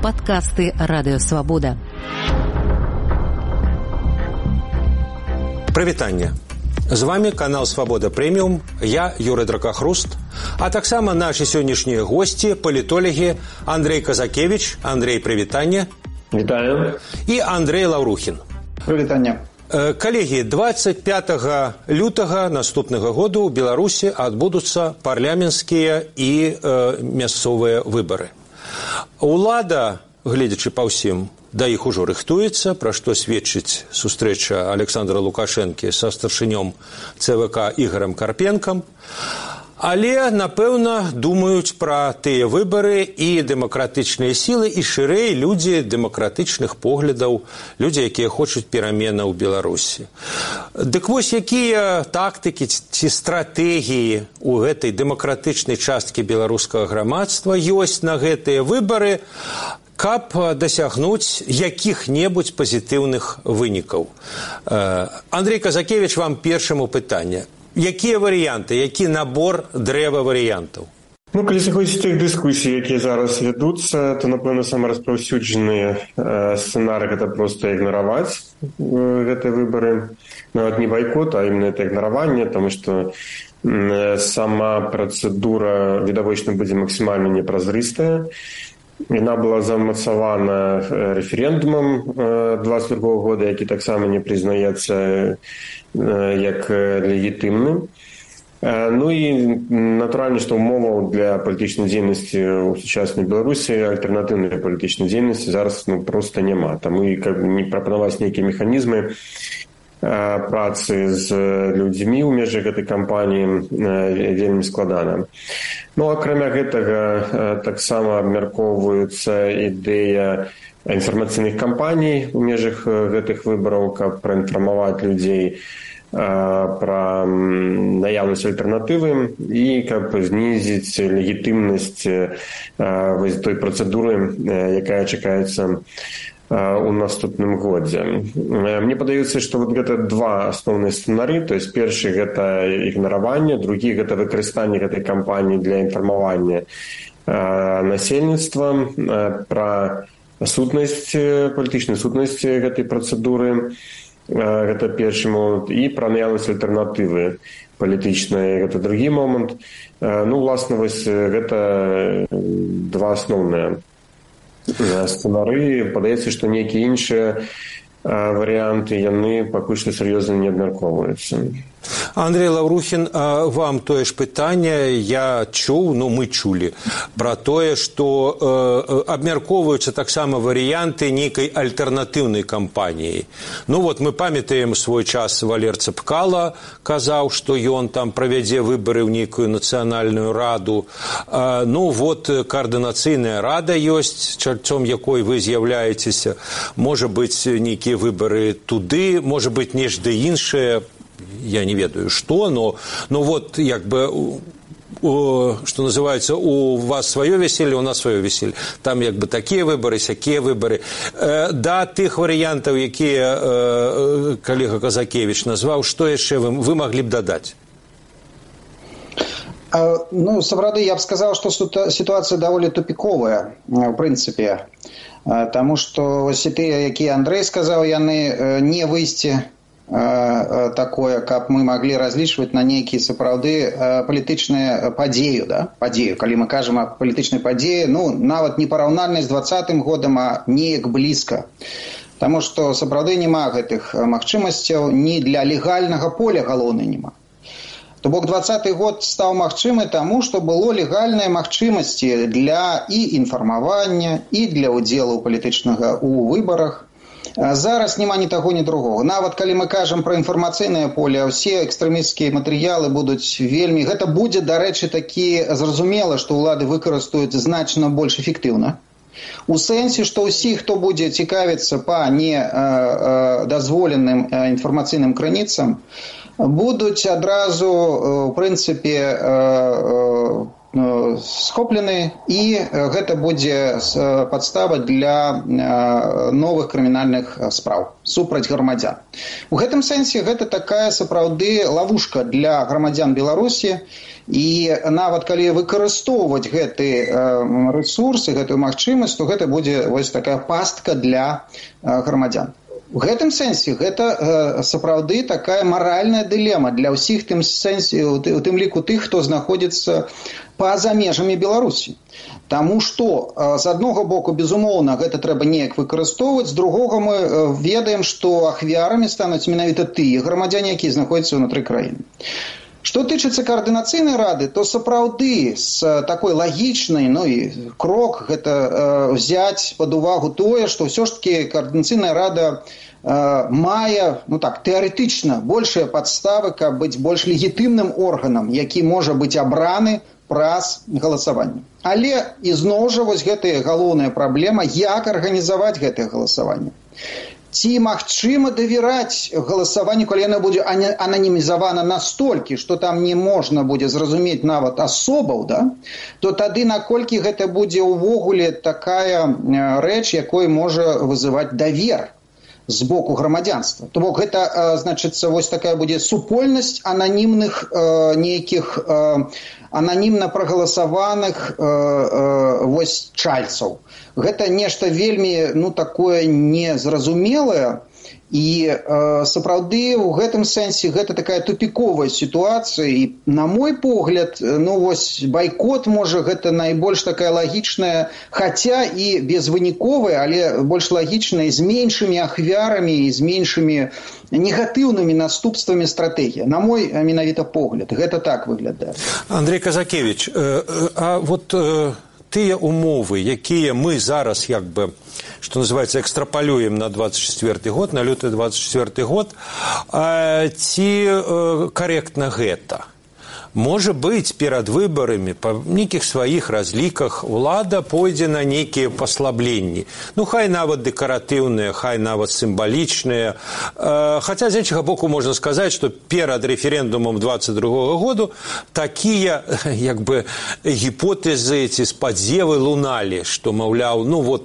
Падкасты Радыёвабода. Прывітанне. З вами канал Свабода Прэміум, я Юрый Дракахруст, а таксама нашы сённяшнія госці, палітолагі Андрей Казакевич. Андрей, прывітанне. Вітаю. І Андрей Лаўрухін. Прывітанне. Калегі, 25 лютага наступнага году ў Беларусі адбудуцца парламенцкія і мясцовыя выбары. Улада, гледзячы па ўсім, да іх ужо рыхтуецца, пра што сведчыць сустрэча Александра Лукашэнкі са старшынём ЦВК Ігорам Карпенкам. Але, напэўна, думаюць пра тыя выбары і дэмакратычныя сілы, і шырэй людзі дэмакратычных поглядаў, людзі, якія хочуць пераменаў у Беларусі. Дык вось, якія тактыкі ці стратэгіі ў гэтай дэмакратычнай часткі беларускага грамадства ёсць на гэтыя выбары, каб дасягнуць якіх-небудзь пазітыўных вынікаў. Андрей Казакевич, вам першаму пытанне. Якія варыянты, які набор дрэва варыянтаў? Калі заходзіць тых дыскусій, якія зараз вядуцца, то, напэўна, самараспаўсюджаны сцэнарый – гэта проста ігнараваць гэтыя выбары. Нават не байкот, а именно это ігнараванне, таму што сама працэдура відавочна будзе максімальна непразрыстая. Яна была замацавана рэферэндумам 22 года, які таксама не прызнаецца як легітымны. Ну і натуральна, што умоваў для палітычнай дзейнасці ў сучаснай Беларусі, альтэрнатыўнай палітычнай дзейнасці зараз проста няма. Таму і не прапанаваць нейкія механізмы працы з людзьмі ў межах гэтай кампаніі вельмі складана. Акрамя гэтага, таксама абмяркоўваецца ідэя інфармацыйных кампаній у межах гэтых выбараў, каб праінфармаваць людзей пра наяўнасць альтэрнатывы і каб знізіць легітымнасць той працэдуры, якая чакаецца у наступным годзе. Мне падаецца, што вот гэта два асноўныя сцэнары, то есть першы гэта ігнараванне, другі гэта выкарыстанне гэтай кампаніі для інфармавання насельніцтва пра сутнасць, палітычную сутнасць гэтай працэдуры, гэта першы момант, і пра наяўнасць альтэрнатывы палітычнай, гэта другі момант. Уласна, вось гэта два асноўныя сцэнары. Падаецца, што нейкія іншыя варыянты, яны пакуль што сур'ёзна не абмяркоўваюцца. Андрей Лаўрухін, вам тое ж пытанне. Я чуў, мы чулі пра тое, што абмяркоўваюцца таксама варыянты нейкай альтэрнатыўнай кампаніі. Мы памятаем свой час Валер Цэпкала казаў, што ён там правядзе выбары ў нейкую нацыянальную раду. Каардынацыйная рада ёсць, чальцом якой вы з'яўляецеся. Можа быць, нейкія выбары туды, можа быць, нешта іншае. Я не ведаю, што, но что называется, у вас свое веселье, у нас свое веселье. Там такие выборы, сякие выборы. Да тых варыянтаў, якія калега Казакевич назваў, што яшчэ вы маглі б дадаць? Сапраўды, я б сказал, что ситуация довольно тупиковая, в принципе. Потому что тыя, якія Андрей сказал, яны не выйсці такое, каб мы маглі разлічваць на нейкія сапраўды палітычныя падзею, падзею. Калі мы кажам о палітычнай падзеі, нават не параўнальнай з 20-м годам, а неяк блізка. Таму што сапраўды няма гэтых магчымасцяў, ні для легальнага поля галоўнай няма. То бок 20-й год стаў магчымы таму, што было легальныя магчымасці для і інфармавання, і для ўдзелу палітычнага ў выбарах. Зараз няма ні таго, ні другого. Нават калі мы кажам пра інфармацыйнае поле, ўсе экстрэмісцкія матэрыялы будуць вельмі... Гэта будзе, дарэчы, такі зразумела, што ўлады выкарыстаюць значна больш эфектыўна. У сэнсе, што ўсі, хто будзе цікавіцца па недазволеным інфармацыйным крыніцам, будуць адразу, у прынцыпе, схоплены, і гэта будзе падстава для новых крымінальных спраў супраць грамадзян. У гэтым сэнсе гэта такая сапраўды лавушка для грамадзян Беларусі, і нават калі выкарыстоўваць гэты рэсурс і гэтую магчымасць, то гэта будзе вось такая пастка для грамадзян. У гэтым сэнсе гэта сапраўды такая маральная дылема для ўсіх, у тым ліку тых, хто знаходзіцца па-за межамі Беларусі. Таму што, з аднаго боку, безумоўна, гэта трэба неяк выкарыстоўваць, з другога мы ведаем, што ахвярамі стануць менавіта тыя грамадзяне, якія знаходзяцца ўнутры краіны. Што тычыцца каардынацыйнай рады, то сапраўды з такой лагічнай, і крок гэта взяць пад увагу тое, што ўсё ж такі каардынацыйная рада мае, тэарэтычна, большыя падставы, каб быць больш легітымным органам, які можа быць абраны праз галасаванне. Але, ізноў жа, вось гэтая галоўная праблема, як арганізаваць гэтае галасаванне. Ці магчыма давераць галасаванню, калі яно будзе ананімізавана настолькі, што там не можна будзе зразумець нават асобаў, то тады наколькі гэта будзе ўвогуле такая рэч, якой можа вызываць давер з боку грамадзянства. То бок гэта, значыцца, вось такая будзе супольнасць ананімных нейкіх ананімна прагаласаваных вось чальцаў. Гэта нешта вельмі, такое незразумелае, і сапраўды ў гэтым сэнсе гэта такая тупіковая сітуацыя, і на мой погляд, вось байкот можа гэта найбольш такая лагічная, хаця і безвыніковая, але больш лагічная, з меншымі ахвярамі і з меншымі негатыўнымі наступствамі стратэгія. На мой менавіта погляд, гэта так выглядае. Андрей Казакевич, а вот тыя умовы, якія мы зараз, што называецца, экстрапалюем на 24 год, на люты 24 год, ці карэктна гэта? Можа быць, перад выбарамі па нейкіх сваіх разліках улада пойдзе на нейкія паслабленні. Хай нават дэкаратыўныя, хай нават сімвалічныя. Хаця, з іншага боку, можна сказаць, што перад рэферэндумам 22 году такія, гіпотэзы ці спадзевы луналі, што, маўляў,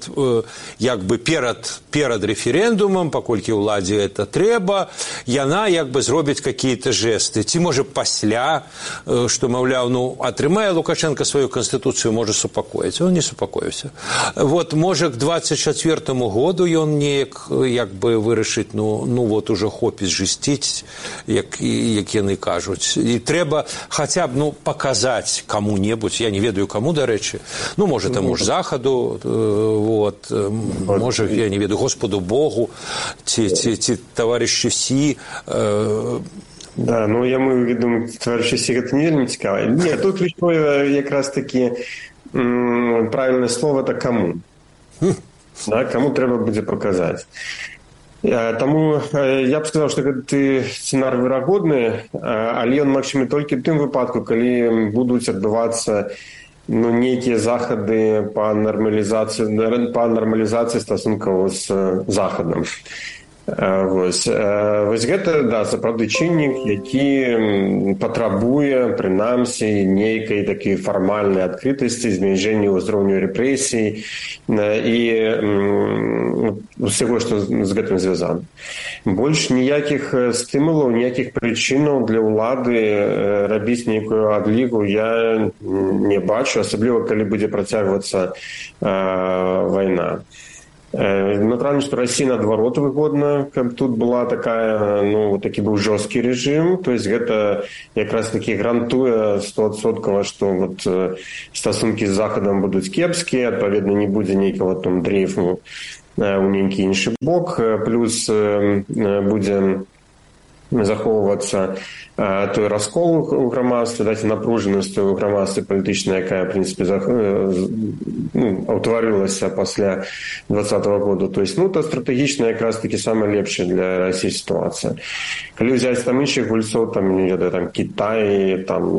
перад рэферэндумам, паколькі ўладзе гэта трэба, яна, зробіць какие-то жесты. Ці, можа, пасля, што, маўляў, атрымае Лукашенко сваю канстытуцыю, можа супакоіць. Он не супакоіўся. Можа, к 24 году ён неяк, вырашыць, ужо хопіць жысціць, як яны кажуць. І трэба хаця б, паказаць каму-небудзь, я не ведаю каму, дарэчы, можа, таму ж Захаду, можа, я не ведаю, Господу Богу, ці таварышу Сі, Да, я думаю, товарищи Сі, гэта не вельмі цікава. Не, тут ключовое якраз таки правильное слово – это кому. Кому трэба будзе паказаць. Таму я б сказаў, што гэты сцэнар верагодны, але ён магчымы толькі ў тым выпадку, калі будуць адбывацца нейкія захады па нармалізацыі стасункаў з Захадам. Вось гэта, сапраўды чыннік, які патрабуе, прынамсі, нейкай такой фармальнай адкрытасці, зменшэння ўзроўню рэпрэсій і усяго, што з гэтым звязана. Больш ніякіх стымулаў, ніякіх прычынаў для ўлады рабіць нейкую адлігу я не бачу, асабліва, калі будзе працягвацца вайна. Натуральна, што Расія наадварот выгодна, каб тут была такая, такі быў жорсткі рэжым, то есть гэта якраз такі гарантуе 100%, што стасункі з Захадам будуць кепскія, адпаведна не будзе нейкага там дрейфу ў нейкі іншы бок, плюс будзе захоўвацца той раскол у грамадстве, напружанасць у грамадстве палітычнай, якая, в прынцыпе, ўтварылася пасля 2020 году. То есть, это стратэгічна якраз таки самая лепшая для Расіі сітуацыя. Калі ўзяць там іншых гульцоў, Кітай,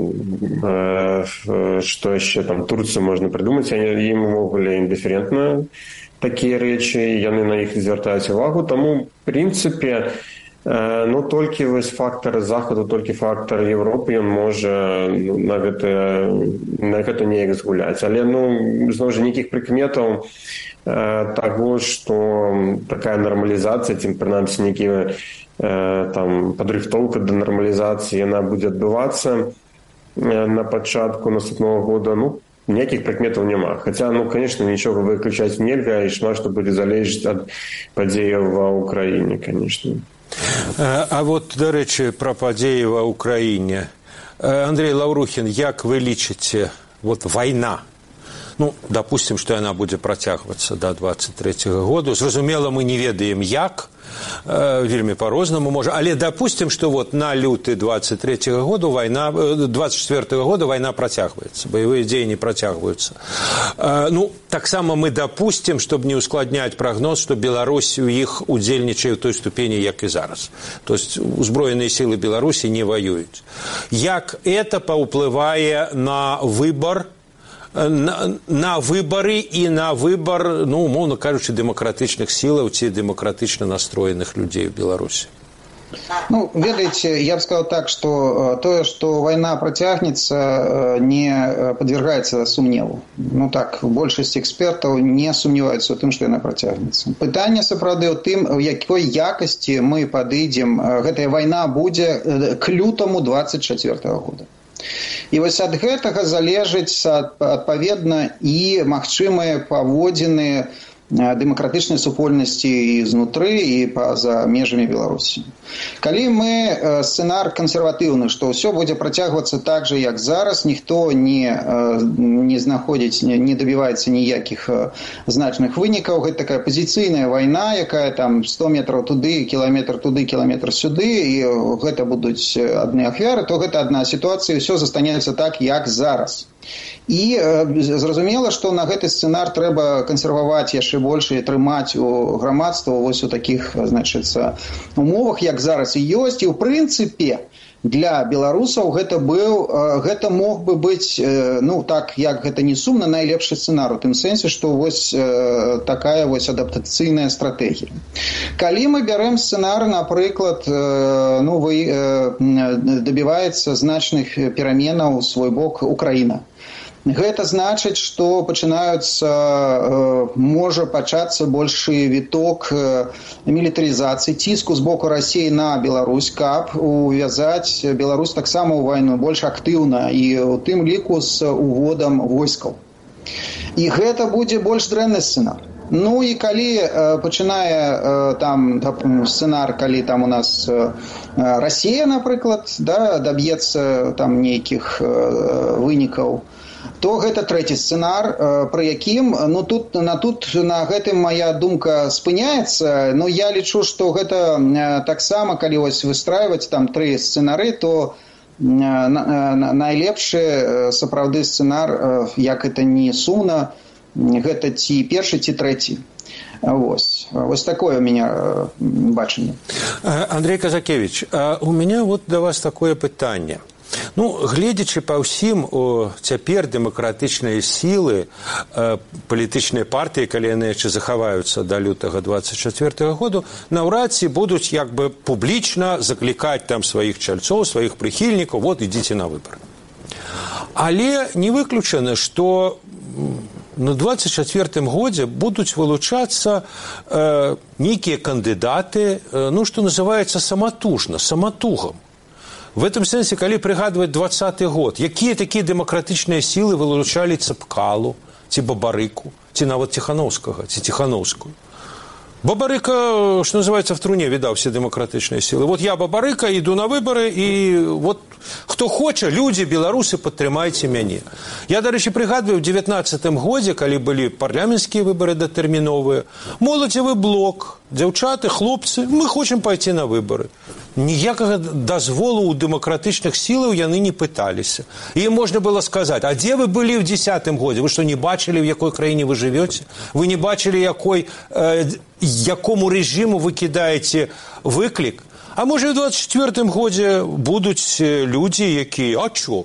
што яшчэ, Турцыю можна прыдумаць, ім увогуле індыферентна такія рэчы, яны на іх звяртаюць увагу. Таму, в прынцыпе, Ну, толькі вось фактар захаду, толькі фактар Европы, ён можа на гэта неяк згуляць. Але, зноў жа, нейкіх прыкметаў таго, што такая нармалізацыя, ці, прынамсі, нейкія падрыхтоўка да нармалізацыі, яна будзе адбывацца на пачатку наступнага года, ніякіх прыкметаў няма. Хаця, конечно, нічога выключаць нельга, і шмат што будзе залежыць ад падзеяў ва ўкраіне, конечно. А вот, до речі, про падзеі ва ўкраіне. Андрей Лаўрухін, як вы лічыце, вайна, допустим, што яна будзе працягвацца до 23-го году. Зразумела, мы не ведаем, як, вельмі по-рознаму можа, але допустим, што на люты 23-го году 24-го года вайна працягваецца, баявыя дзеянні працягваюцца. Таксама мы допустим, чтобы не ускладняць прагноз, што Беларусь у іх удзельнічае ў той ступені, як і зараз. То есть узброеныя сілы Беларусі не воююць. Як это паўплывае на выбор, на выборы і на выбор, умоўна кажучы, дэмакратычных сілаў ці дэмакратычна настроеных людзей у Беларусі? Ведаеце, я бы сказал так, что тое, что война протягнется, не подвергается сумневу. Большасць экспертаў не сумневаюцца ў тым, што яна працягнецца. Пытанне сапраўды ў тым, у якой якасці мы падыдзем, гэтая вайна будзе к лютаму 24-го года. І вось ад гэтага залежыць адпаведна і магчымыя паводзіны дэмакратычнай супольнасці і знутры, і па-за межамі Беларусі. Калі мы сцэнар кансерватыўны, што ўсё будзе працягвацца так жа, як зараз, ніхто не знаходзіць, не дабіваецца ніякіх значных вынікаў, гэта такая пазіцыйная вайна, якая 100 метраў туды, кіламетр туды, кіламетр сюды, і гэта будуць адны ахвяры, то гэта адна сітуацыя, ўсё застанецца так, як зараз. І зразумела, што на гэты сцэнар трэба кансерваваць яшчэ больш і трымаць у грамадства вось у такіх, умовах, як зараз і ёсць. І ў прынцыпе для беларусаў гэта мог бы быць, так, як гэта не сумна, найлепшы сцэнар, у тым сэнсе, што вось такая вось адаптацыйная стратэгія. Калі мы бярэм сцэнар, напрыклад, дабіваецца значных пераменаў у свой бок Украіна. Гэта значыць, што можа пачацца большы віток мілітарызацыі, ціску з боку Расіі на Беларусь, каб увязаць Беларусь таксама ў вайну больш актыўна і у тым ліку з уводам войскаў. І гэта будзе больш дрэнны сцэнар. І калі пачынае сцэнар, калі у нас Расія, напрыклад, даб'ецца нейкіх вынікаў, то гэта трэці сцэнар, пры якім, тут на гэтым мая думка спыняецца, я лічу, што гэта таксама, калі выстрайваць тры сцэнары, то найлепшы сапраўды сцэнар, як это не сумна, гэта ці першы, ці трэці. Вось такое у меня бачанне. Андрей Казакевич, у меня до вас такое пытанне. Гледзячы па ўсім, цяпер дэмакратычныя сілы, палітычныя партыі, калі яны яшчэ захаваюцца да лютага 24-го году, наўрад ці будуць публічна заклікаць сваіх чальцоў, сваіх прыхільнікаў, ідзіце на выбары. Але не выключана, што на 24-м годзе будуць вылучацца нейкія кандыдаты, што называецца саматужна, саматугам. В этом сэнсе, калі прыгадваць 20-й год, якія такія дэмакратычныя сілы вылучалі Цапкалу, ці Бабарыку, ці нават Ціханаўскага, ці Ціханаўскую. Бабарыка, что называется, в труне видал все демократичные силы. Я Бабарыка, иду на выборы, и кто хочет, люди, белорусы, падтрымайце мяне. Я, до речі, прыгадваю, в 19-м годзе, калі былі парламенцкія выборы датэрміновыя, моладзевы блок, дзяўчаты, хлопцы, мы хочам пайти на выборы. Ніякага дазволу у дэмакратычных сілаў яны не пыталіся. Ім можна было сказаць, а дзе вы былі в 10-м годзе? Вы што, не бачылі, в якой краіне вы жывёце? Вы не бачылі, якому режиму вы кідаеце выклік? А можа, в 24-м годзе будуць людзі, якія, а чё?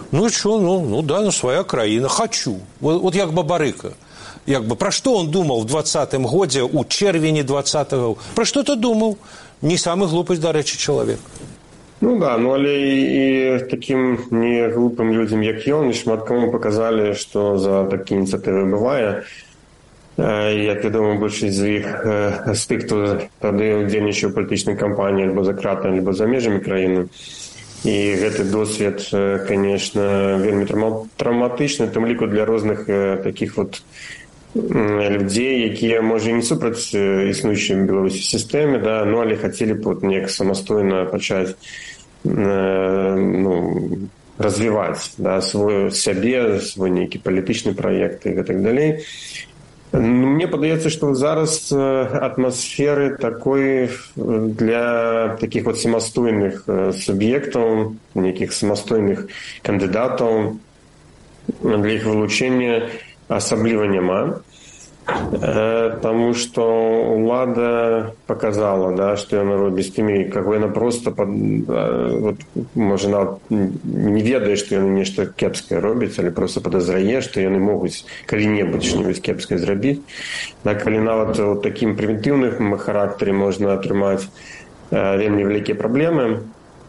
Свая краіна, хочу. Як Бабарыка. Пра што он думаў в 20-м годзе, у чэрвені 20-го? Пра што-то думаў. не самы глупы, дарэчы, чалавек. Ну да, ну але і такім не глупым людзям, як ён, шмат каму паказалі, што за такі ініцыятывы бывае. Як вядома, большасць з іх з тых, хто тады ўдзельнічаў у палітычнай кампаніі альбо за кратамі, альбо за межамі краіны. І гэты досвед, конечно, вельмі траўматычны, тым ліку для розных такіх вот людзей, якія, можа, не супраць існуючай беларусі сістэме, да, ну, але хацелі б вот неяк самастойна пачаць развіваць, да, сябе, свой нейкі палітычны праект і гэтак далей. Мне падаецца, што зараз атмасферы такой для такіх вот самастойных суб'ектаў, нейкіх самастойных кандыдатаў, для іх вылучэння асабліва няма. Таму што ўлада паказала, да, што яна робіць тымі, каго яна проста можа нават не ведае, што яны нешта кепскае робяць, але проста падазрае, што яны могуць калі-небудзь што-небудзь кепскае зрабіць. Калі нават у такім прымітыўным характары можна атрымаць вельмі вялікія праблемы,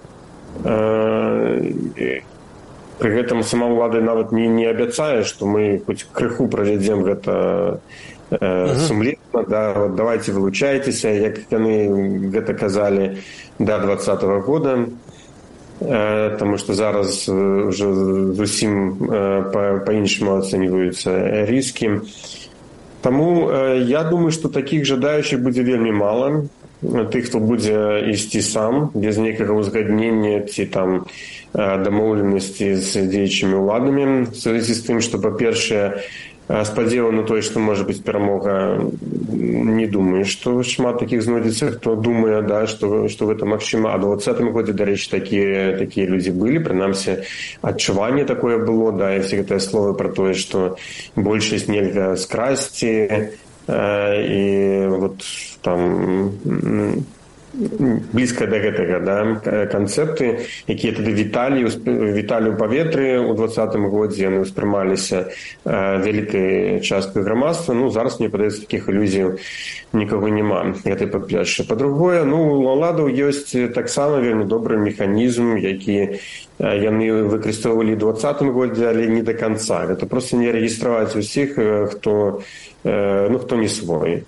пры гэтым сама ўлада нават не абяцае, што мы хоць крыху правядзем гэта сумленна, да, вот давайте вылучайцеся, як яны гэта казалі да 2020 года, таму што зараз ўжо зусім па-іншаму ацэньваюцца рыскі. Таму я думаю, што такіх жадаючых будзе вельмі мала. Тых, хто будзе ісці сам, без нейкага ўзгаднення ці там дамоўленасці з дзеячымі ўладамі, в звязі з тым, што, па-першае, спадзеваю на тое, што можа быць перамога, не думаю, што шмат такіх знойдзецца, хто думае, да, што гэта магчыма. А ў 2020 годзе, дарэчы, такія людзі былі, прынамсі адчуванне такое было, да, і все гэтыя словы пра тое, што большасць нельга скрасці, і вот там блізка да гэтага, да, канцэпты, якія тады віталі ў паветры ў 2020 годзе, яны ўспрымаліся вялікай часткай грамадства. Ну, зараз, мне падаецца, такіх ілюзій нікога няма. Гэта па-першае. Па-другое, ну, у ўладаў ёсць таксама вельмі добры механізм, які яны выкарыстоўвалі ў 2020 годзе, але не да канца. Гэта проста не рэгістраваць усіх, хто не свой.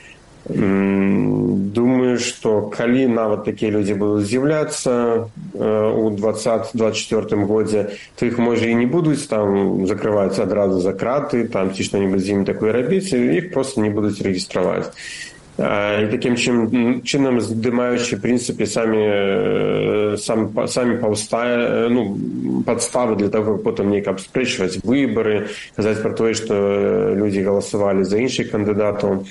Думаю, што калі нават такія людзі будуць з'яўляцца у 2024 годзе, то іх, можа, і не будуць там закрываць адразу за краты, там ці што-небудзь з імі такое рабіць, іх проста не будуць рэгістраваць. І такім чынам, здымаючы, в прынцыпе, самі паўстае, падставы для таго, каб потым неяк абспрэчваць выбары, казаць пра тое, што людзі галасавалі за іншых кандыдатаў.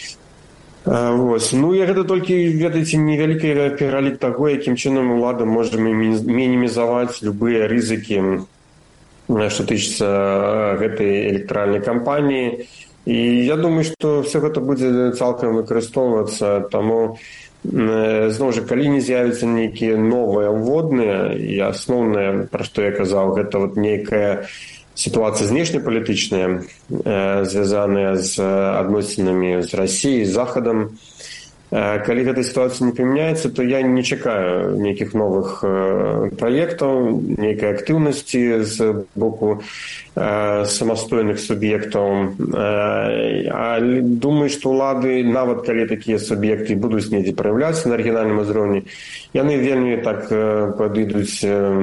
Ну, я гэта толькі, ведаеце, невялікі пералік таго, якім чынам улада можа мінімізаваць любыя рызыкі, што тычыцца гэтай электаральнай кампаніі. І я думаю, што все гэта будзе цалкам выкарыстоўвацца, таму, зноў жа, калі не з'явяцца нейкія новыя ўводныя, і асноўнае, пра што я казаў, гэта вот нейкая ситуация знешнепалітычная, звязаная з адносінамі з Расіяй, з Захадам. Калі гэта сітуацыя не памяняецца, то я не чакаю нейкіх новых праектаў, нейкай актыўнасці з боку самастойных суб'ектаў. Але думаю, што ўлады, нават калі такія суб'екты будуць недзе праяўляцца на рэгіянальным узроўні, яны вельмі так падыдуць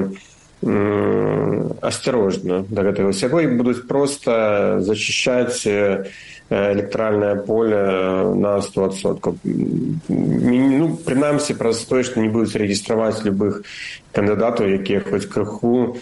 асцярожна да гэтага ўсяго і будуць проста зачышчаць электаральнае поле на 100%. Прынамсі, праз тое, што не будуць рэгістраваць любых кандыдатаў, якія хоць крыху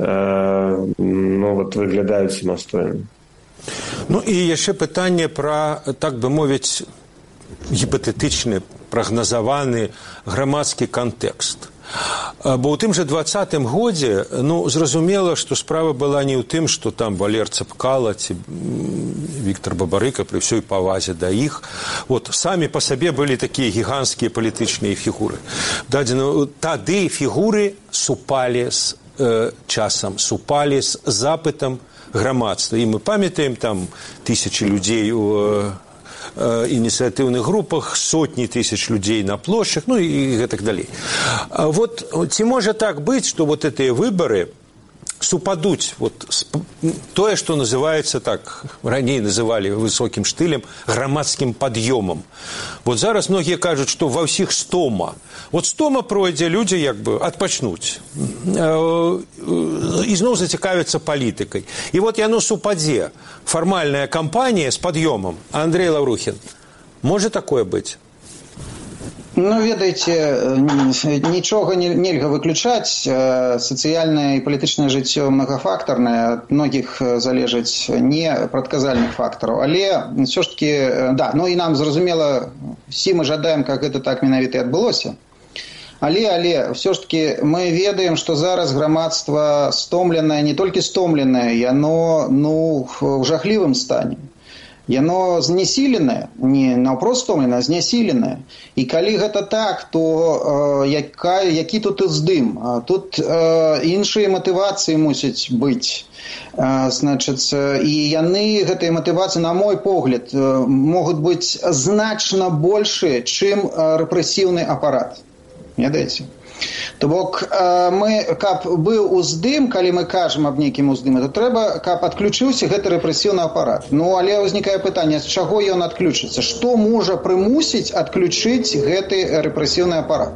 выглядаюць самастойна. Ну і яшчэ пытанне пра, так бы мовіць, гіпатэтычны, прагназаваны грамадскі кантэкст. Бо ў тым жа 2020 годзе, зразумела, што справа была не ў тым, што там Валер Цапкала ці Віктор Бабарыка, пры ўсёй павазе да іх, самі па сабе былі такія гіганцкія палітычныя фігуры. Тады фігуры супалі з часам, супалі з запытам грамадства. І мы памятаем там тысячы людзей ініцыятыўных групах, сотні тысяч людзей на плошчах, ну і гэтак далей. Вот ці можа так быць, што вот гэтыя выбары супадуць вот тое, што называецца так, раней называлі высокім штылем, грамадскім пад'ёмам. Вот зараз многія кажуць, што ва ўсіх стома. Вот стома пройдзе, людзі як бы адпачнуць. І зноў зацікавяцца палітыкай. І вот яно супадзе. Фармальная кампанія з пад'ёмам. Андрей Лаврухін, можа такое быць? Ну, ведаеце, нічога нельга выключаць. Сацыяльнае і палітычнае жыццё многафактарнае, ад многіх залежыць не прадказальных фактараў. Але ўсё ж такі, да, ну і нам зразумела, всі мы жадаем, каб гэта так менавіта і адбылося. Але ўсё ж такі мы ведаем, што зараз грамадства стомленае, не толькі стомленае, яно, ну, ў жахлівым стане. Яно знесіленае, не наўпрост стомленае, а знесіленае. І калі гэта так, то які тут уздым? Тут іншыя матывацыі мусяць быць. Значыць, і яны, гэтыя матывацыі, на мой погляд, могуць быць значна большыя, чым рэпрэсіўны апарат. Ведаеце? То бок, мы, каб быў уздым, калі мы кажам аб нейкім уздыме, то трэба, каб адключыўся гэты рэпрэсіўны апарат. Ну, але ўзнікае пытанне, з чаго ён адключыцца? Што можа прымусіць адключыць гэты рэпрэсіўны апарат?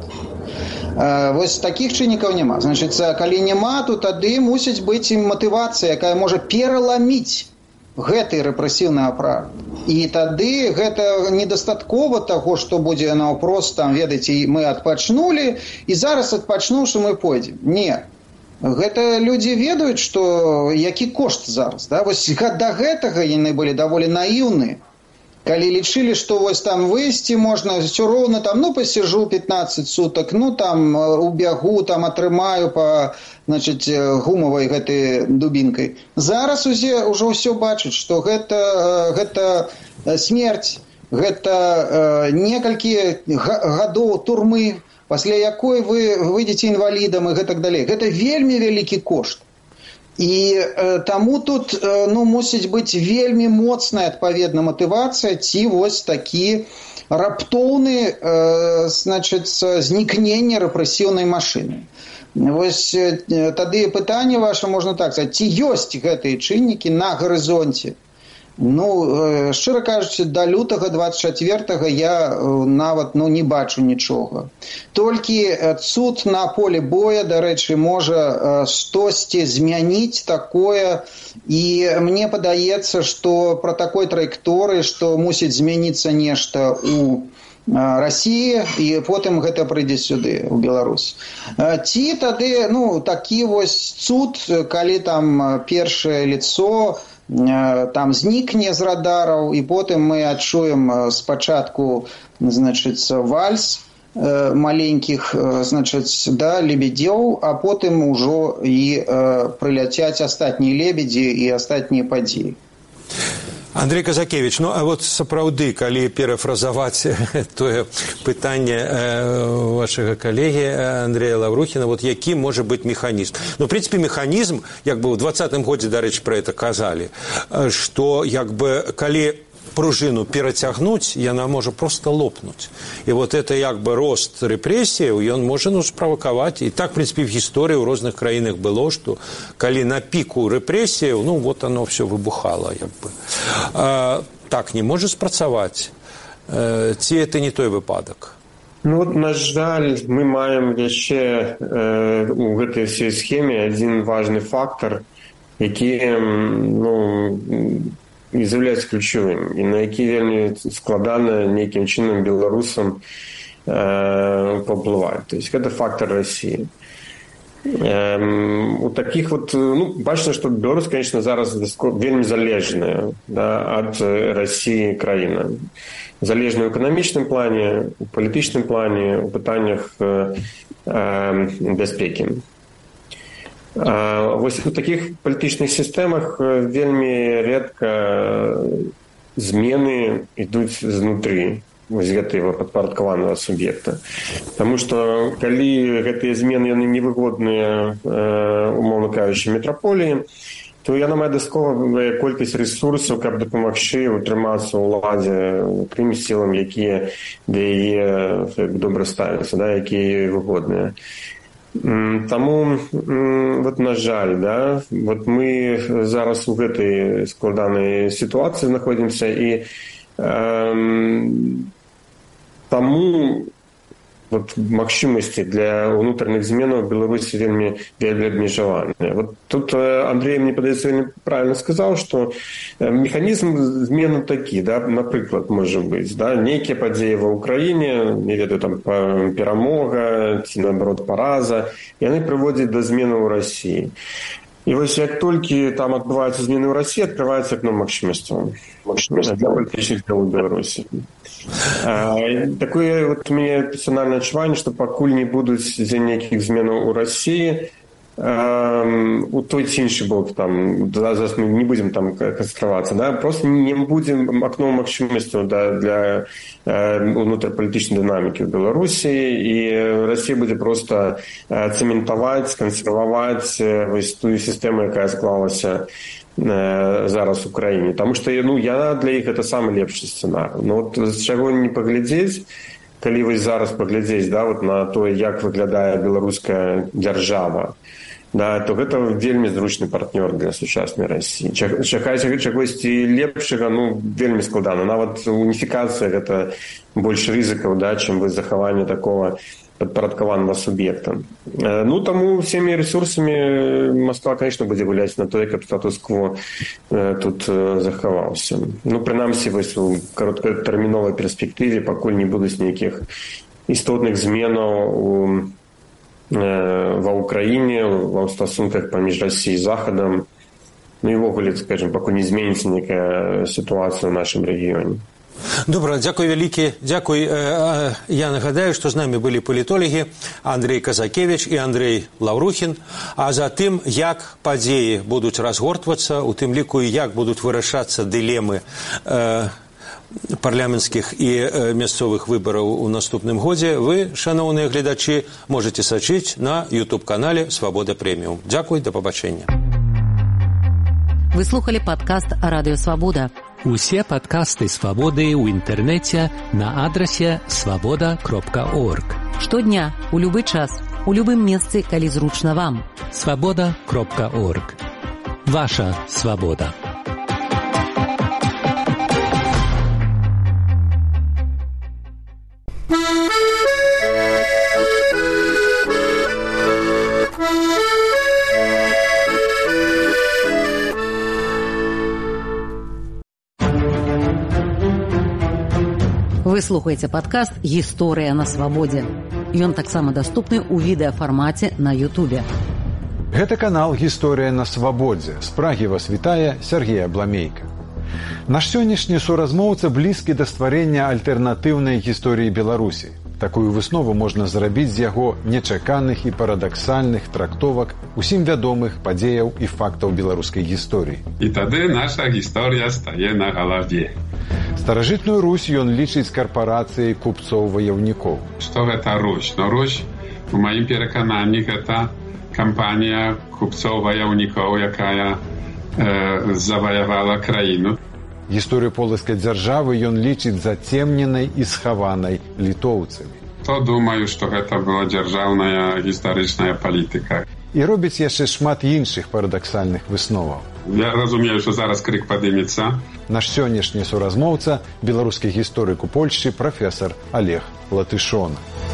Вось такіх чыннікаў няма. Значыць, калі няма, то тады мусіць быць і матывацыя, якая можа пераламіць гэты рэпрэсіўны апарат. І тады гэта недастаткова таго, што будзе наўпрост, там, ведаеце, мы адпачнулі, і зараз адпачнуўшы мы пойдзем. Не. Гэта людзі ведаюць, што які кошт зараз. Да? Вось да гэтага яны былі даволі наіўныя. Калі лічылі, што вось там выйсці можна, ўсё роўна там, ну, пасіжу 15 сутак, ну, там, убягу, там, атрымаю па, значыць, гумавай гэтай дубінкай. Зараз ўжо ўсё бачыць, што гэта смерць, гэта некалькі гадоў турмы, пасля якой вы выйдзеце інвалідам і гэтак далей. Гэта вельмі вялікі кошт. І таму тут, ну, мусіць быць вельмі моцная адпаведна матывацыя ці вось такі раптоўны, значыць, знікнення рэпрэсіўнай машыны. Вось тады пытанне ваше можна так сказаць, ці ёсць гэтыя чыннікі на гарызонце? Ну, шчыра кажучы, да лютага 24-го я нават, ну, не бачу нічога. Толькі цуд на поле боя, дарэчы, можа штосьці змяніць такое, і мне падаецца, што пра такой траекторыі, што мусіць змяніцца нешта у Расіі, і потым гэта прыйдзе сюды, у Беларусь. Ці тады, ну, такі вось цуд, калі там першае лицо там знікне з радараў, і потым мы адчуем спачатку, значыць, вальс маленькіх, значыць, да, лебедзёў, а потым ужо і прыляцяць астатнія лебедзі і астатнія падзеі. Андрей Казакевич, ну а вот сапраўды, калі перафразаваць тое пытанне вашага калегі Андрея Лаврухіна, вот які можа быць механізм? Ну, в принципе, механізм, як бы ў 20-м годзе, дарэчы, пра гэта казалі, што, як бы, калі пружыну перацягнуць, яна можа проста лопнуць. І вот это, як бы, рост рэпрэсіяў, ён можа, ну, справакаваць. І так, в принципе, в гісторыі ў розных краінах было, што калі на піку рэпрэсіяў, ну, вот оно все выбухало, як бы. Так не можа спрацаваць? Ці это не той выпадак? Ну, вот, на жаль, мы маем яшчэ у гэтай всей схеме адзін важны фактор, які, ну, і з'яўляецца ключовым, і на які вельмі складана нейкім чынам беларусам паўплываць. То есть гэта фактор России. У таких вот, ну, бачна, што Беларусь, конечно, зараз вельмі залежная, да, ад России краіна. Залежная ў эканамічным плане, у палітычным плане, у пытаннях бяспекі. Вось у такіх палітычных сістэмах вельмі рэдка змены ідуць знутры вось гэтага падпарадкаванага суб'екта. Таму што калі гэтыя змены яны невыгодныя, умоўна кажучы, метраполіі, то яна мае дастатковая колькасць рэсурсаў, каб дапамагчы утрымацца ўладзе тым сілам, якія да яе добра ставяцца, да, якія выгодныя. Таму, вот, на жаль, да, вот мы зараз у гэтай складанай сітуацыі знаходзімся, і таму вот магчымасці для ўнутраных зменаў в Беларусі вельмі абмежаваныя. Вот тут Андрей, мне падаецца, вельмі правильно сказаў, што механізм змены такі, да, напрыклад, можа быць, да, нейкія падзеі ва ўкраіне, не ведаю, там перамога ці наадварот параза, яны прыводзяць да змены ў Расіі. І вось як толькі там адбываюцца змены ў Расіі, адкрываецца акно магчымасцяў для палітычных дзел у Беларусі. Такое вот у меня персональное адчуванне, што пакуль не будуць дзе нейкіх зменаў у Расіі, у той ці іншы бок, там, зараз мы не будзем там канцэнтравацца, да, просто не будзем акно магчымасцяў для унутрапалітычнай дынамікі ў Беларусі, і Расія будзе проста цэментаваць, кансерваваць вось тую сістэму, якая склалася зараз у краіне. Таму што, ну, яна для іх гэта самы лепшы сцэнарый. Ну, от з чаго не паглядзець, калі вось зараз паглядзець, да, вот на тое, як выглядае беларуская дзяржава, да, то гэта вельмі зручны партнёр для сучаснай Расіі. Чакаць чагосьці лепшага, ну, вельмі складана. Нават уніфікацыя гэта больш рызыкаў, да, чым вы захаванне такого падпарадкаванага суб'екта. Ну, таму всеми ресурсамі Москва, конечно, будзе гуляць на тое, каб статус-кво тут захаваўся. Ну, прынамсі, вось у кароткатэрміновай перспектыве, пакуль не будуць нейкіх істотных зменаў ва ўкраіне, ва стасунках паміж Расіяй і Захадам. Ну, і ввогуле, скажем, пакуль не зменіцца нейкая сітуацыя ў нашым рэгіёне. Добра, дзякуй вялікі. Дзякуй. Я нагадаю, што з намі былі палітолагі Андрей Казакевіч і Андрей Лаўрухін. А за тым, як падзеі будуць разгортвацца, у тым ліку і як будуць вырашацца дылемы парламенцкіх і мясцовых выбараў у наступным годзе, вы, шаноўныя гледачы, можаце сачыць на YouTube-канале «Свабода Прэміум». Дзякуй, да пабачэння. Вы слухали падкаст «Радыё Свабода». Усе падкасты «Свабоды» ў інтэрнэце на адрасе свабода.орг. Штодня, у любы час, у любым месцы, калі зручна вам. свабода.орг. Ваша свабода. Вы слухаеце падкаст «Гісторыя на свабодзе». Ён таксама даступны ў відэафармаце на Ютубе. Гэта канал «Гісторыя на свабодзе». З Прагі вас вітае Сергей Абламейка. Наш сённяшні суразмоўца блізкі да стварення альтэрнатыўнай гісторыі Беларусі. Такую выснову можна зрабіць з яго нечаканых і парадаксальных трактовак усім вядомых падзеяў і фактаў беларускай гісторыі. І тады наша гісторыя стае на галаве. Старажытную Русь ён лічыць карпарацыяй купцоў-ваяўнікоў. Што гэта Русь? Ну, Русь, у маім перакананні, гэта кампанія купцоў-ваяўнікоў, якая заваявала краіну. Гісторыю полацкай дзяржавы ён лічыць зацемненай і схаванай літоўцамі. То думаю, што гэта была дзяржаўная гістарычная палітыка. І робіць яшчэ шмат іншых парадаксальных высноваў. Я разумею, што зараз крык падымецца. Наш сённяшні суразмоўца, беларускі гісторык у Польшчы, прафесар Олег Латышон.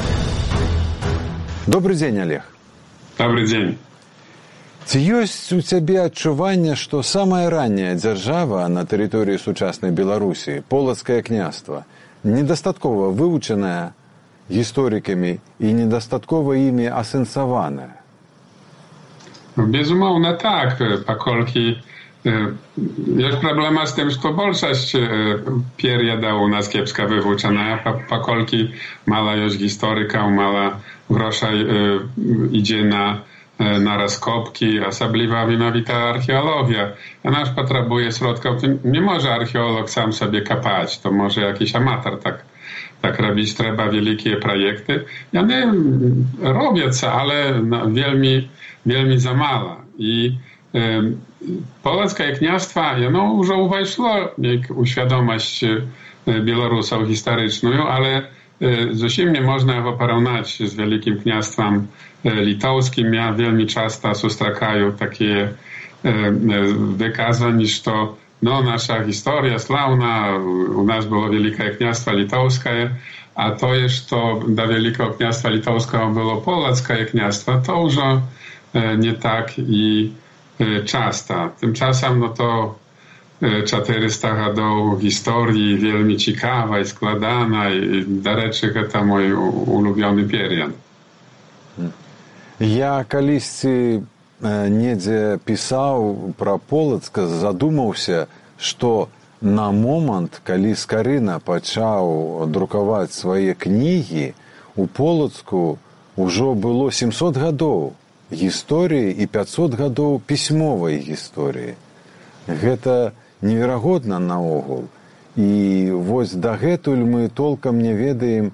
Добры дзень, Олег. Добры дзень. Ці ёсць у цябе адчуванне, што самая ранняя дзяржава на тэрыторыі сучаснай Беларусі, полацкае княства, недастаткова вывучаная гісторыкамі і недастаткова імі асэнсаваная? Безумоўна так, паколькі ёсць праблема з тым, што большасць перыяда ў нас кепска вывучаная, паколькі мала ёсць гісторыкаў, мала грошай ідзе на раскопкі, асабліва менавіта археалогія. Яна ж патрабуе сродкаў. Не можа археолог сам сабе капаць, то можа якісь аматар так рабіць. Трэба вялікія праекты. Яны робяцца, але вельмі за мала. І Polskie kniastwa, no, już uwejszło u świadomość Białorusów historyczną, ale zresztą nie można go porównać z Wielkim Kniastwem Litowskim. Ja wielmi często sustrakają takie wykazań, że no, nasza historia sławna, u nas było Wielkie Kniastwo Litowskie, a to jest to do Wielkiego Kniastwa Litowskiego było Polskie Kniastwo, to już nie tak i często. Tymczasem no to 400 lat historii, wielmi ciekawa i składana i dareczek to mój ulubiony period. Ja kiedyś niedzie pisał про Polskę, задумался, что на момент, когда Скорина почал друковать свои книги, у Полоцку уже было 700 годов истории и 500 годов письмовой истории. Это невероятно наогул. И вот дагэтуль мы толком не ведаем,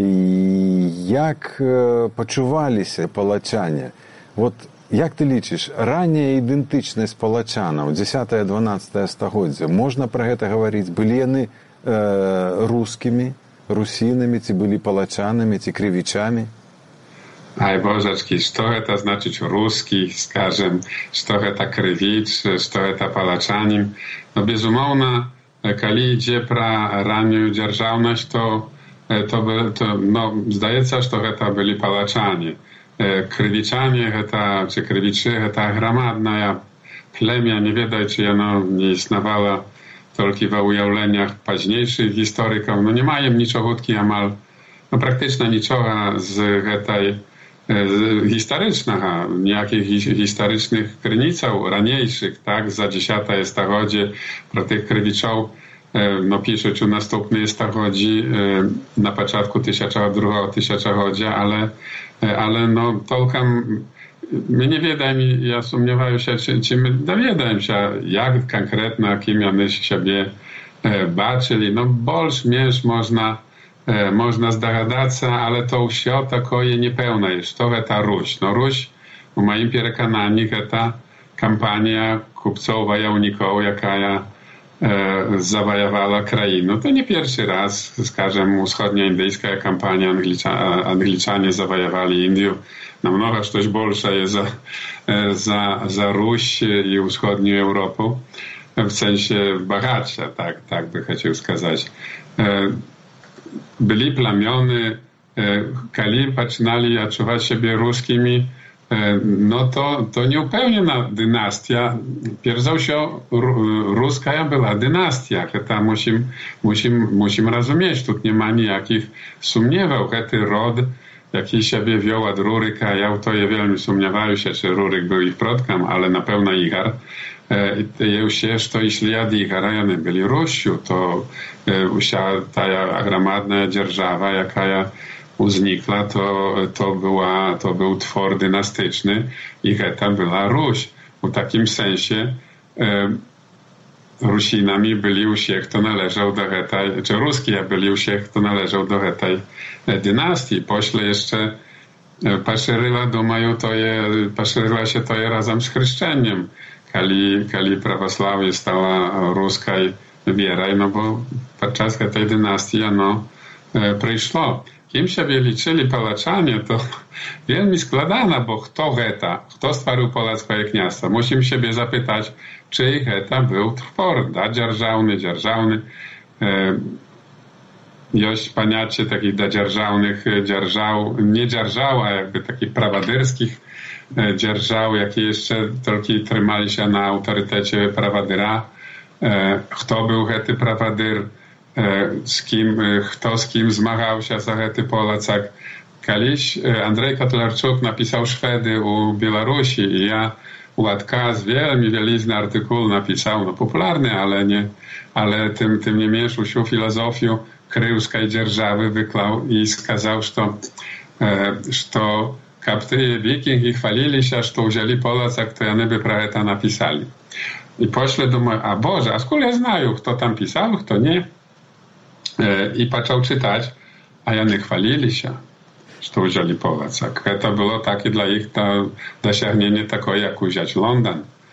як почувалися палачане. Вот як ты лічыш, ранняя ідэнтычнасць палачанаў, 10-12 стагоддзя, можна пра гэта гаварыць? Былі яны рускімі, русінамі, ці былі палачанамі, ці крывічамі? Ай, божачки, что это значит русский, скажем, что это крывіч, что это палачанин. Но, безумовно, коли ідзе про раннюю дзяржаўнасць, то no, zdaється, що це були палачани. Крывічане, чи крывічі, це громадне плем'я, не відаю, чи воно не існувало тільки в уявленнях пізніших істориків. Ну, немає нічого, no, практично нічого з цієї historycznego, ніяких historycznych kryniców raniejszych, tak, za 10 stagodzie pro tych krywiczów, no piszeć u następnej stagodzi na początku 1002 tysiąclecia, ale no толком my nie wiedzą, ja sumniewaję się, czy my dowiedzą się, jak konkretnie, kim oni siebie baczyli. No, больш-менш można zdogадać, ale to все такое niepełne jest. To jest Ruś. No, Ruś, w moim przekonaniu, to kampania kupcowo-wojowników, jaka zawojowała krainę. To nie pierwszy raz, скажем, wschodnioindyjska kampania, Angliczanie zawojowali Indię. Namnogo coś больше jest za Ruś i wschodnią Europę, w sensie bogatsza, tak by chciał сказать. Byli plemiony, kiedy zaczynali odczuwać siebie ruskimi, no to nieupewniona dynastia. Pierwsza się ruska była dynastia. To musimy rozumieć. Tu nie ma nijakich sumniewów. Ten rod, jaki siebie wziął od Ruryka, ja to je wielmi sumniewałem się, czy Ruryk był ich przodkiem, ale na pewno Igar. Już jest to, jeśli od Igara oni byli Rusiu, to wся ta gromadna dzierżawa, jaka uznikła, to był twór dynastyczny i to była Ruś. W takim sensie Rusinami byli usie, kto należał do tej, czy Ruskie byli usie, kto należał do tej dynastii. Pośle jeszcze poszerzyła się to razem z chrzczeniem, kiedy prawosławie stała ruskiej wierą, no bo podczas tej dynastii ono przyszło. Kim siebie liczyli palaczanie, to wielmi składana, bo kto stworzył Polskie Kniastwo? Musimy siebie zapytać, czy to był twór, dzierżawny. Jest pojęcie takich dzierżawnych nie dzierżaw, a jakby takich prawaderskich dzierżaw, jakie jeszcze tylko trzymali się na autorytecie prawadyra. Kto był ten prawadyr? Kto z kim zmagał się za ten Polacak. Kiedyś Andrzej Kotlarczuk napisał Szwedy u Białorusi i ja u odkaz wielmi wielizny artykuł napisał, no popularny, ale tym nie mniejszy usił filozofię kryjowskiej dzierżawy wyklał i skazał, że kapty wikingi chwalili się, że wzięli Polacak, to oni by pro to napisali. I pośle думаю, a Boże, a skąd ja znają, kto tam pisał, kto nie? I zaczął czytać, a oni chwalili się, że wzięli Polacak. To było takie dla ich osiągnięcie takie, jak wziąć Londyn.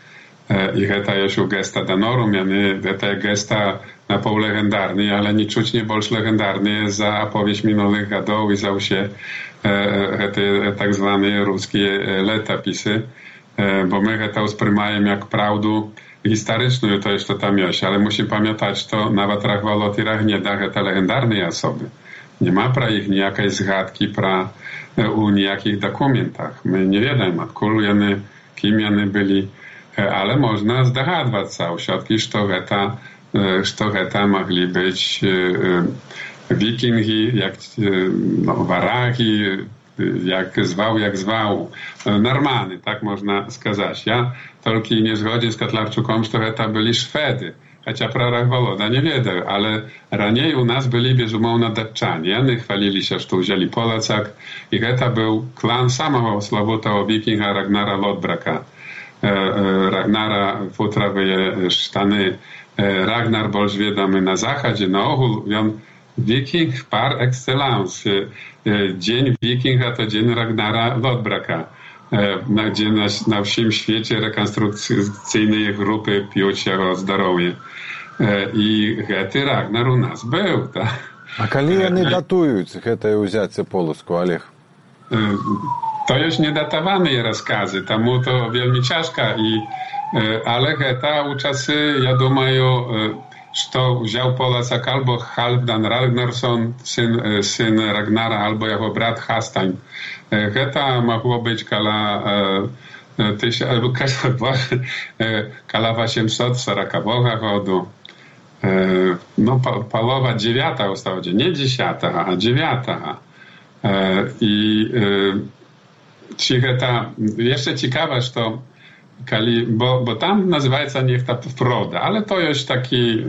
I гэта ёсць у геста да норум, гэта геста напаўлегендарны, але нічуць не больш легендарныя за аповесць мінулых гадоў і за ўсе гэтыя так званыя рускія летапісы, бо мы гэта ўспрымаем як праўду гістарычную, тое, што там ёсць. Але мусім памятаць, што нават Рахвалот і Рагнеда гэта легендарныя асобы. Няма пра іх ніякай згадкі у ніякіх дакументах. Мы не ведаем, адкуль яны, кім яны былі. Ale można zdogadywać ўсё-таки, што гэта маглі быць вікінгі, як варагі, як зваў, нарманы, так можна сказаць. Я толькі не згодзін з Катларчуком, што гэта былі шведы, хаця пра Рахвалода не ведаю, але раней у нас былі, безумоўна, датчане. Яны хваліліся, што ўзялі Полацак, і гэта быў клан самого славутого вікінга Рагнара Лодбрака. Ragnara futrawe sztany. Ragnar больш ведомы на Захаdzie. Наогул ён вікінг par excellence. Дзень вікінга to дзень Ragnara Lodbraka, gdzie na всім świecie rekonstrukcyjne grupy piють jego zdrowie. I гэты Ragnar u nas był. A kali яны датуюць гэтае ўзяцце Полацку, Олег? To już niedatowane rozkazy, tamu to wielmi ciężko, ale гэта u czasy, ja думаю, że wziął Polacak albo Halfdan Ragnarsson, syn Ragnara, albo jego brat Hastań. Гэта mogło być kala 840 roku. No, połowa 9 ustała, nie 10, a 9. Jeszcze ciekawe, że bo tam nazywaється niechta Froda, ale to jest taki,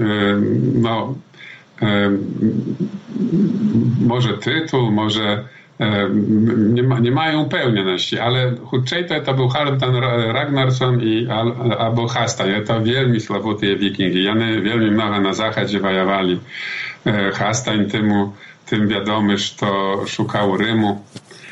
może tytuł, może nie mają pełnioności, ale chudczej to był Halfdan Ragnarsson albo Hastań. To wielmi sławuty wikingi. One wielmi mnogo na zachodzie wojowali. Hastań tym wiadomy, że szukał Rymu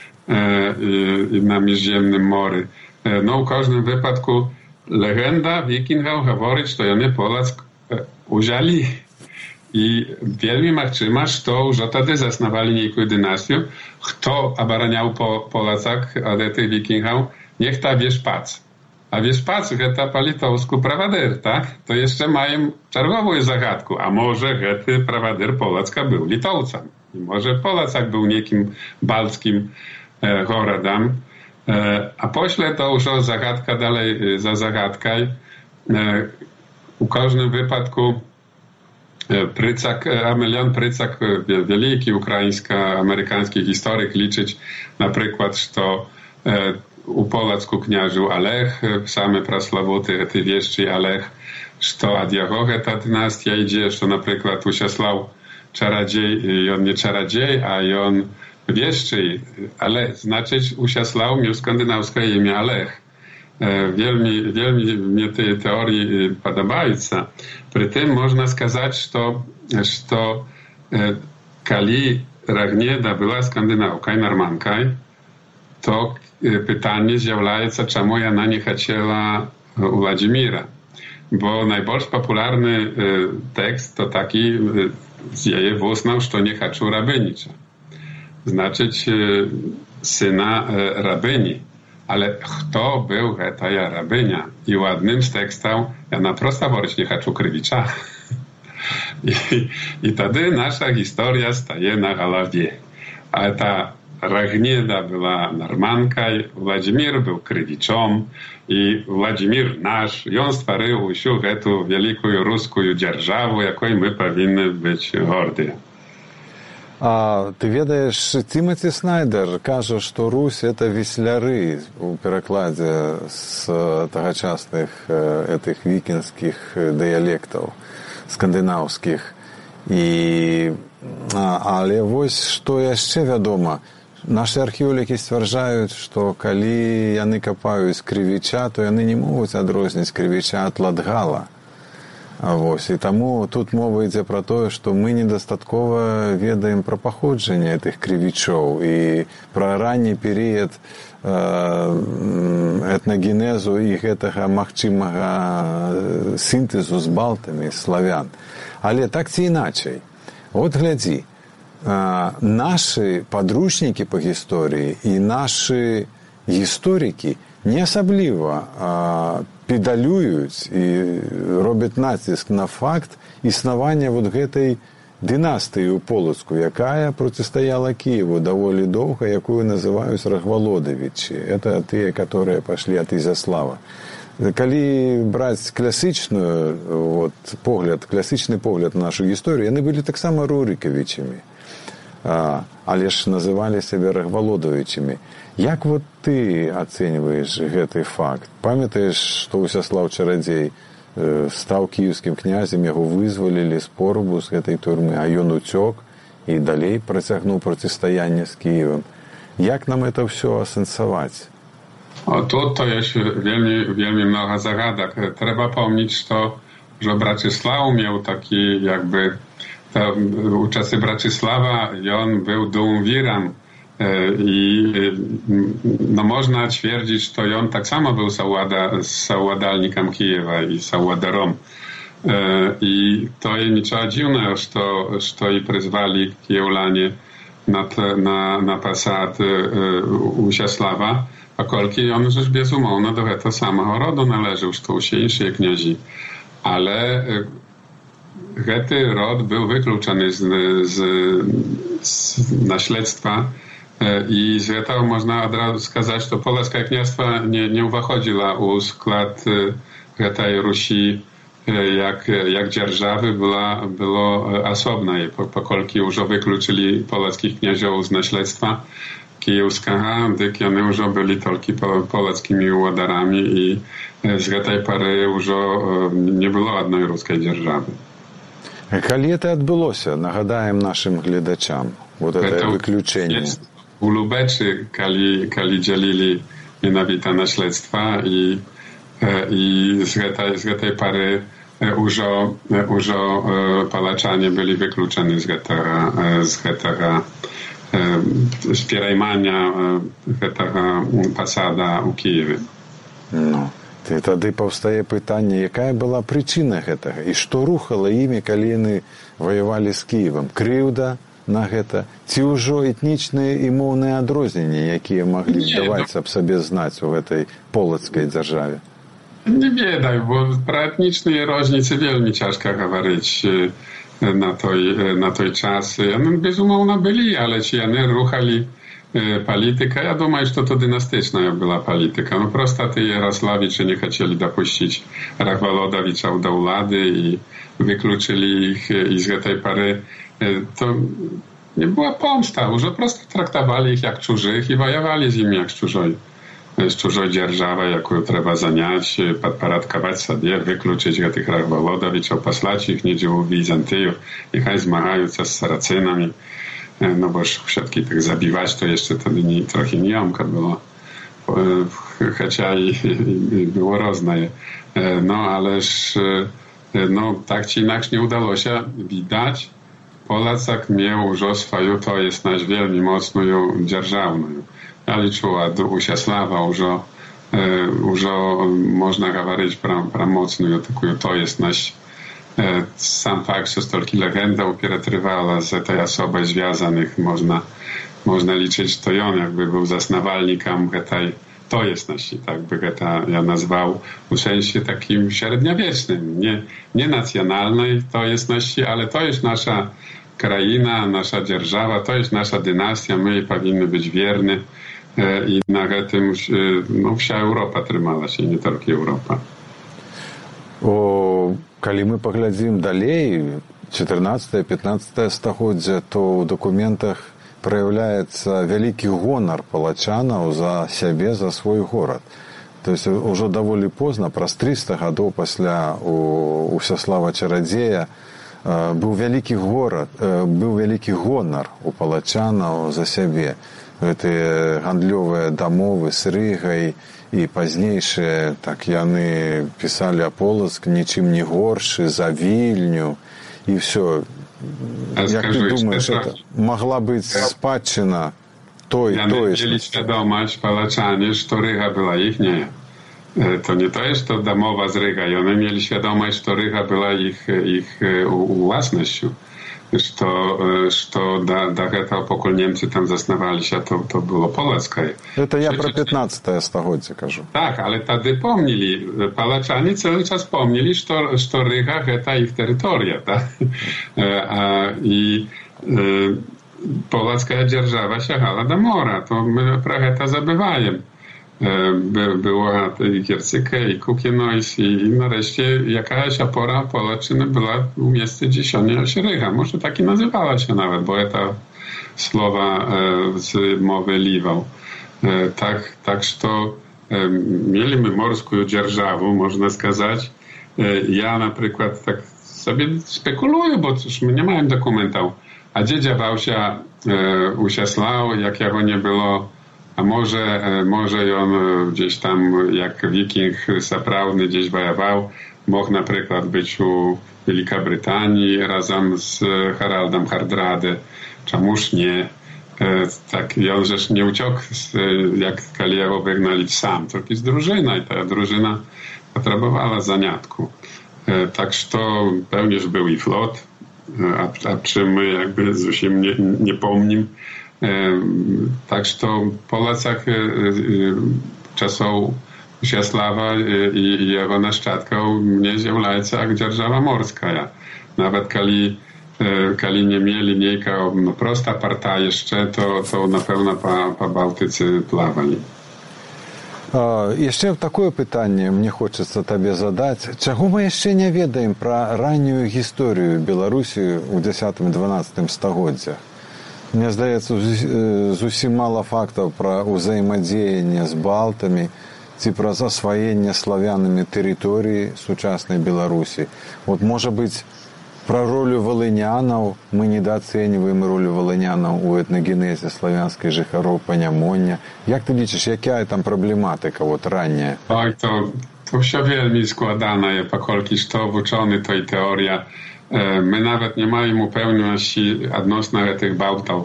na Międzyziemnym Morzu. No, w każdym wypadku legenda wikingów mówi, że oni Polack uzięli. I wielmi możliwe, że już wtedy zasnowali niejaką dynastię. Kto obraniał Polacak od tych wikingów? Niech ta Wieszpac. A Wieszpac to po litowsku prawadyr, tak? To jeszcze mają czerwową zagadkę. A może ten prawadyr Polacka był Litowcem. I może Polacak był niekim balckim gorodem. A pośle to już zagadka dalej za zagadką. U każdym wypadku Jan Prycak, wielki ukraińsko-amerykański historyk, liczyć na przykład, że u Polacku kniażył Alech, same praslawuty tej wieszczy Alech, że od jego ta dynastia idzie, że na przykład Usiaslaw czarodziej, i on nie czarodziej, a i on wieszczy, ale znaczyć Usiaslaw miał skandynawskie imię Alech. Wielmi mnie te teorie podobają. Przy tym można сказать, że kali Ragnieda była skandynawką, normanką, to pytanie zjawiaється, czemu ona nie chciała Władimira. Bo najbardziej popularny tekst to taki z jej włosną, że nie chcą rabynicza. Znaczyć syna rabyni. Ale kto był ta rabynia? I ładnym z tekstów ja na prosta mówić nie chcę Krywicza. I wtedy nasza historia staje na głowie. A ta Ragnieda była normanką, Władimir był Krywiczem i Władimir nasz, i on stworzył всю эту wielką ruską dzierżawę, jakiej my powinny być горді. А ты ведаешь, Тимоти Снайдер кажа, што Русь — это весляры у перакладзе з тагачасных этих вікінскіх дыялектаў скандынаўскіх. Але вось што яшчэ вядома, нашы археолагі сцвярджаюць, што калі яны капаюць Крывіча, то яны не могуць адрозніць Крывіча ад Ладгала. І таму тут мова ідзе пра тое, што мы недастаткова ведаем пра паходжанне гэтых крывічоў і пра ранні перыяд этнагенезу і гэтага магчымага сінтэзу з балтамі, славян. Але так ці іначай, от глядзі, нашы падручнікі па гісторыі і нашы гісторыкі не асабліва педалююць і робяць націск на факт існавання вот гэтай дынастыі ў Полацку, якая процістаяла Киеву даволі доўга, якую называюць Рахвалодавічы. Это тыя, которые пашлі ад Ізяслава. Калі браць класічны погляд на нашу гісторыю, яны былі таксама Рурыкавічамі, але ж называлі сябе Рахвалодавічамі. Як вот ты ацэньваеш гэты факт? Памятаеш, што Усяслаў Чарадзей стаў кіеўскім князем, яго вызвалілі з Порубу, з гэтай турмы, а ён уцёк і далей працягнуў процістаянне з Кіевам. Як нам это ўсё асэнсаваць? Тут to jest wielmi mnoga zagadek. Trzeba pomnieć to, że Bracisław miał taki jakby u czasy Bracisława i on był duumvirem i no można twierdzić, że on tak samo był zauładalnikiem Kijewa i zauładarом. I to jest niczego dziwnego, że i przyzwali Kijewlanie na posad Usяслава, pokolki on rzecz bezumowno do tego samego rodu należał, że to się inne kniazi. Ale ten rod był wykluczony z naśledztwa i z tego można od razu сказать, że Polskie kniastwo nie uwachodziło u skład tej Rusi jak dzierżawy było osobne, pokolki już wykluczyli polskich kniaziołów z naśledztwa kijewskiego, gdy oni już byli tylko polskimi ładarami i z tej pory już nie było одной ruskiej dzierżawy. Калі это адбылося, нагадаем нашим гледачам, вот это выключение. У Лубечы, калі dzielili менавіта наследства i z tej pory już palaczanie byli wykluczeni z tego spierajmania tego посада у Киеве. No. І тады паўстае пытанне, якая была прычына гэтага і што рухала імі, калі яны ваявалі з Кіевам? Крыўда на гэта ці ўжо этнічныя і моўныя адрозненні, якія маглі даваць аб сабе знаць у гэтай полацкай дзяржаве? Nie wiedaj, bo про etniczne różnice wielmi ciężko mówić na tej czasy. One bezumowno byli, ale ci one ruchali polityka. Ja думаю, że to dynastyczna była polityka. No prosto te Jarosławicze nie chcieli dopuścić Rachwalodawicza do władzy i wykluczyli ich i z tej pory to nie była pomsta. Już prosto traktowali ich jak cudzych i wojowali z nimi jak z cudzej dzierżawy, jaką trzeba zaniać, podparadkować sobie, wykluczyć tych Rachwalodawiczów, posłać ich niedzie u Wizantyjów, niechaj zmagają się z Saracynami. No bo wszystkich tych zabiwać to jeszcze wtedy trochę niejomko było, chociaż i było różne. No ależ no, tak czy inaczej nie udało się widać. Polacak miał już swoją, to jest nasz wielmi mocną dzierżawną. Ja liczyła do Usяслава już można mówić pra mocną, taką to jest nasz. Sam fakt, że stolki legenda upieretrywała z tej osoby związanych, można liczyć, to on jakby był zasnawalnikiem tej, to jest nasi, tak by ja nazwał w sensie takim średniowiecznym, nie nacjonalnej, to jest nasi, ale to jest nasza kraina, nasza dzierżawa, to jest nasza dynastia, my jej powinny być wierni i na tym no, wся Europa trzymała się, nie tylko Europa. Калі мы паглядзім далей, 14-15 стагоддзя, то ў дакументах праяўляецца вялікі гонар палачанаў за сябе, за свой горад. То есть ужо даволі позна, праз 300 гадоў пасля Усяслава Чарадзея, быў вялікі гонар у палачанаў за сябе. гэтыя гандлёвыя дамовы з Рыгай і пазнейшыя, так яны пісалі а Полацк нічым не горшы за Вільню і все. Як ты думаешь, это могла быць спадчына той mieli świadomość Polaczanie, że Ryga była ich nie. To nie to jest to domowa z Ryga. I one mieli świadomość, że Ryga była ich własnością. Что до этого, пока немцы там заснавались, то было Полацкое. Это я про 15 стагоддзе кажу. Так, ale wtedy pomnili, Polaczanie cały czas pomnili, że Ryga to ich terytoria, tak? I Polacka dzierżawa sięgała do mora, to my trochę to zabywajemy. Była i Giercyka, i Kukienois, i nareszcie jakaś opora Polaczyny była w miejscu, gdzie się Ryga. Może tak i nazywała się nawet, bo to słowa z mowy Liwał. Tak, że mieliśmy morską dzierżawę, można сказать. Ja na przykład tak sobie spekuluję, bo cóż, my nie mamy dokumentów. A gdzie dziawał się u Siaslał, jak jego nie było. A może on gdzieś tam, jak wiking saprawny gdzieś wojował, mógł na przykład być u Wielkiej Brytanii razem z Haraldem Hardrady. Czemuż nie? Tak, i on żeż nie uciekł, jak Kaliego wygnali sam, tylko z drużyna i ta drużyna potrzebowała zaniatku. Tak, że to pewnie był i flot, a czym my jakby zupełnie nie pomnim. Tak, że to Polacach czasów Siaslawa i jego naszczadków nie zjawляется jak dzierżawa morska. Nawet kali nie mieli niejka prosta parta jeszcze, to na pewno po Bałtyce pławali. Яшчэ такое пытанне мне хочацца табе задаць. Чаго мы яшчэ не ведаем пра раннюю гісторыю Беларусі ў 10-12 стагоддзях? Мне здаецца, зусім мала фактаў пра ўзаемадзеянне з балтамі ці пра засваенне славянамі тэрыторыі сучаснай Беларусі. Вот, можа быць, пра ролю валынянаў мы недаацэньваем ролю валынянаў у этнагенезе славянскай жыхароў Панямоння. Як ты лічыш, якая там праблематыка вот ранняя? Oj, to все wielmi składane, pokolki što wuczony to i teoria. My nawet nie mamy upewności odnośnie tych Bałtów,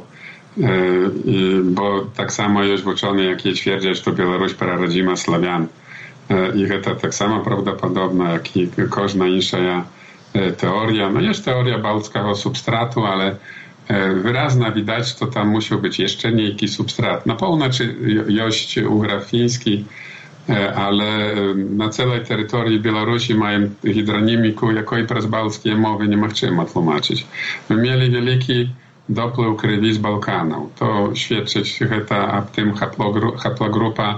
bo tak samo jest uczony, jak je twierdzą, że to Białoruś prarodzima Slawian. I to tak samo prawdopodobne, jak i każda inna teoria. No jest teoria bałtyckiego substratu, ale wyraźnie widać, że tam musiał być jeszcze niejaki substrat. Na północy jest ugrafiński, ale na całej terytorii Białorusi mają hidronimiku, jakiej przez bałtyckie mowy nie możemy tłumaczyć. My mieli wielki dopływ krwi z Bałkanów. To świadczy o tym haplogrupa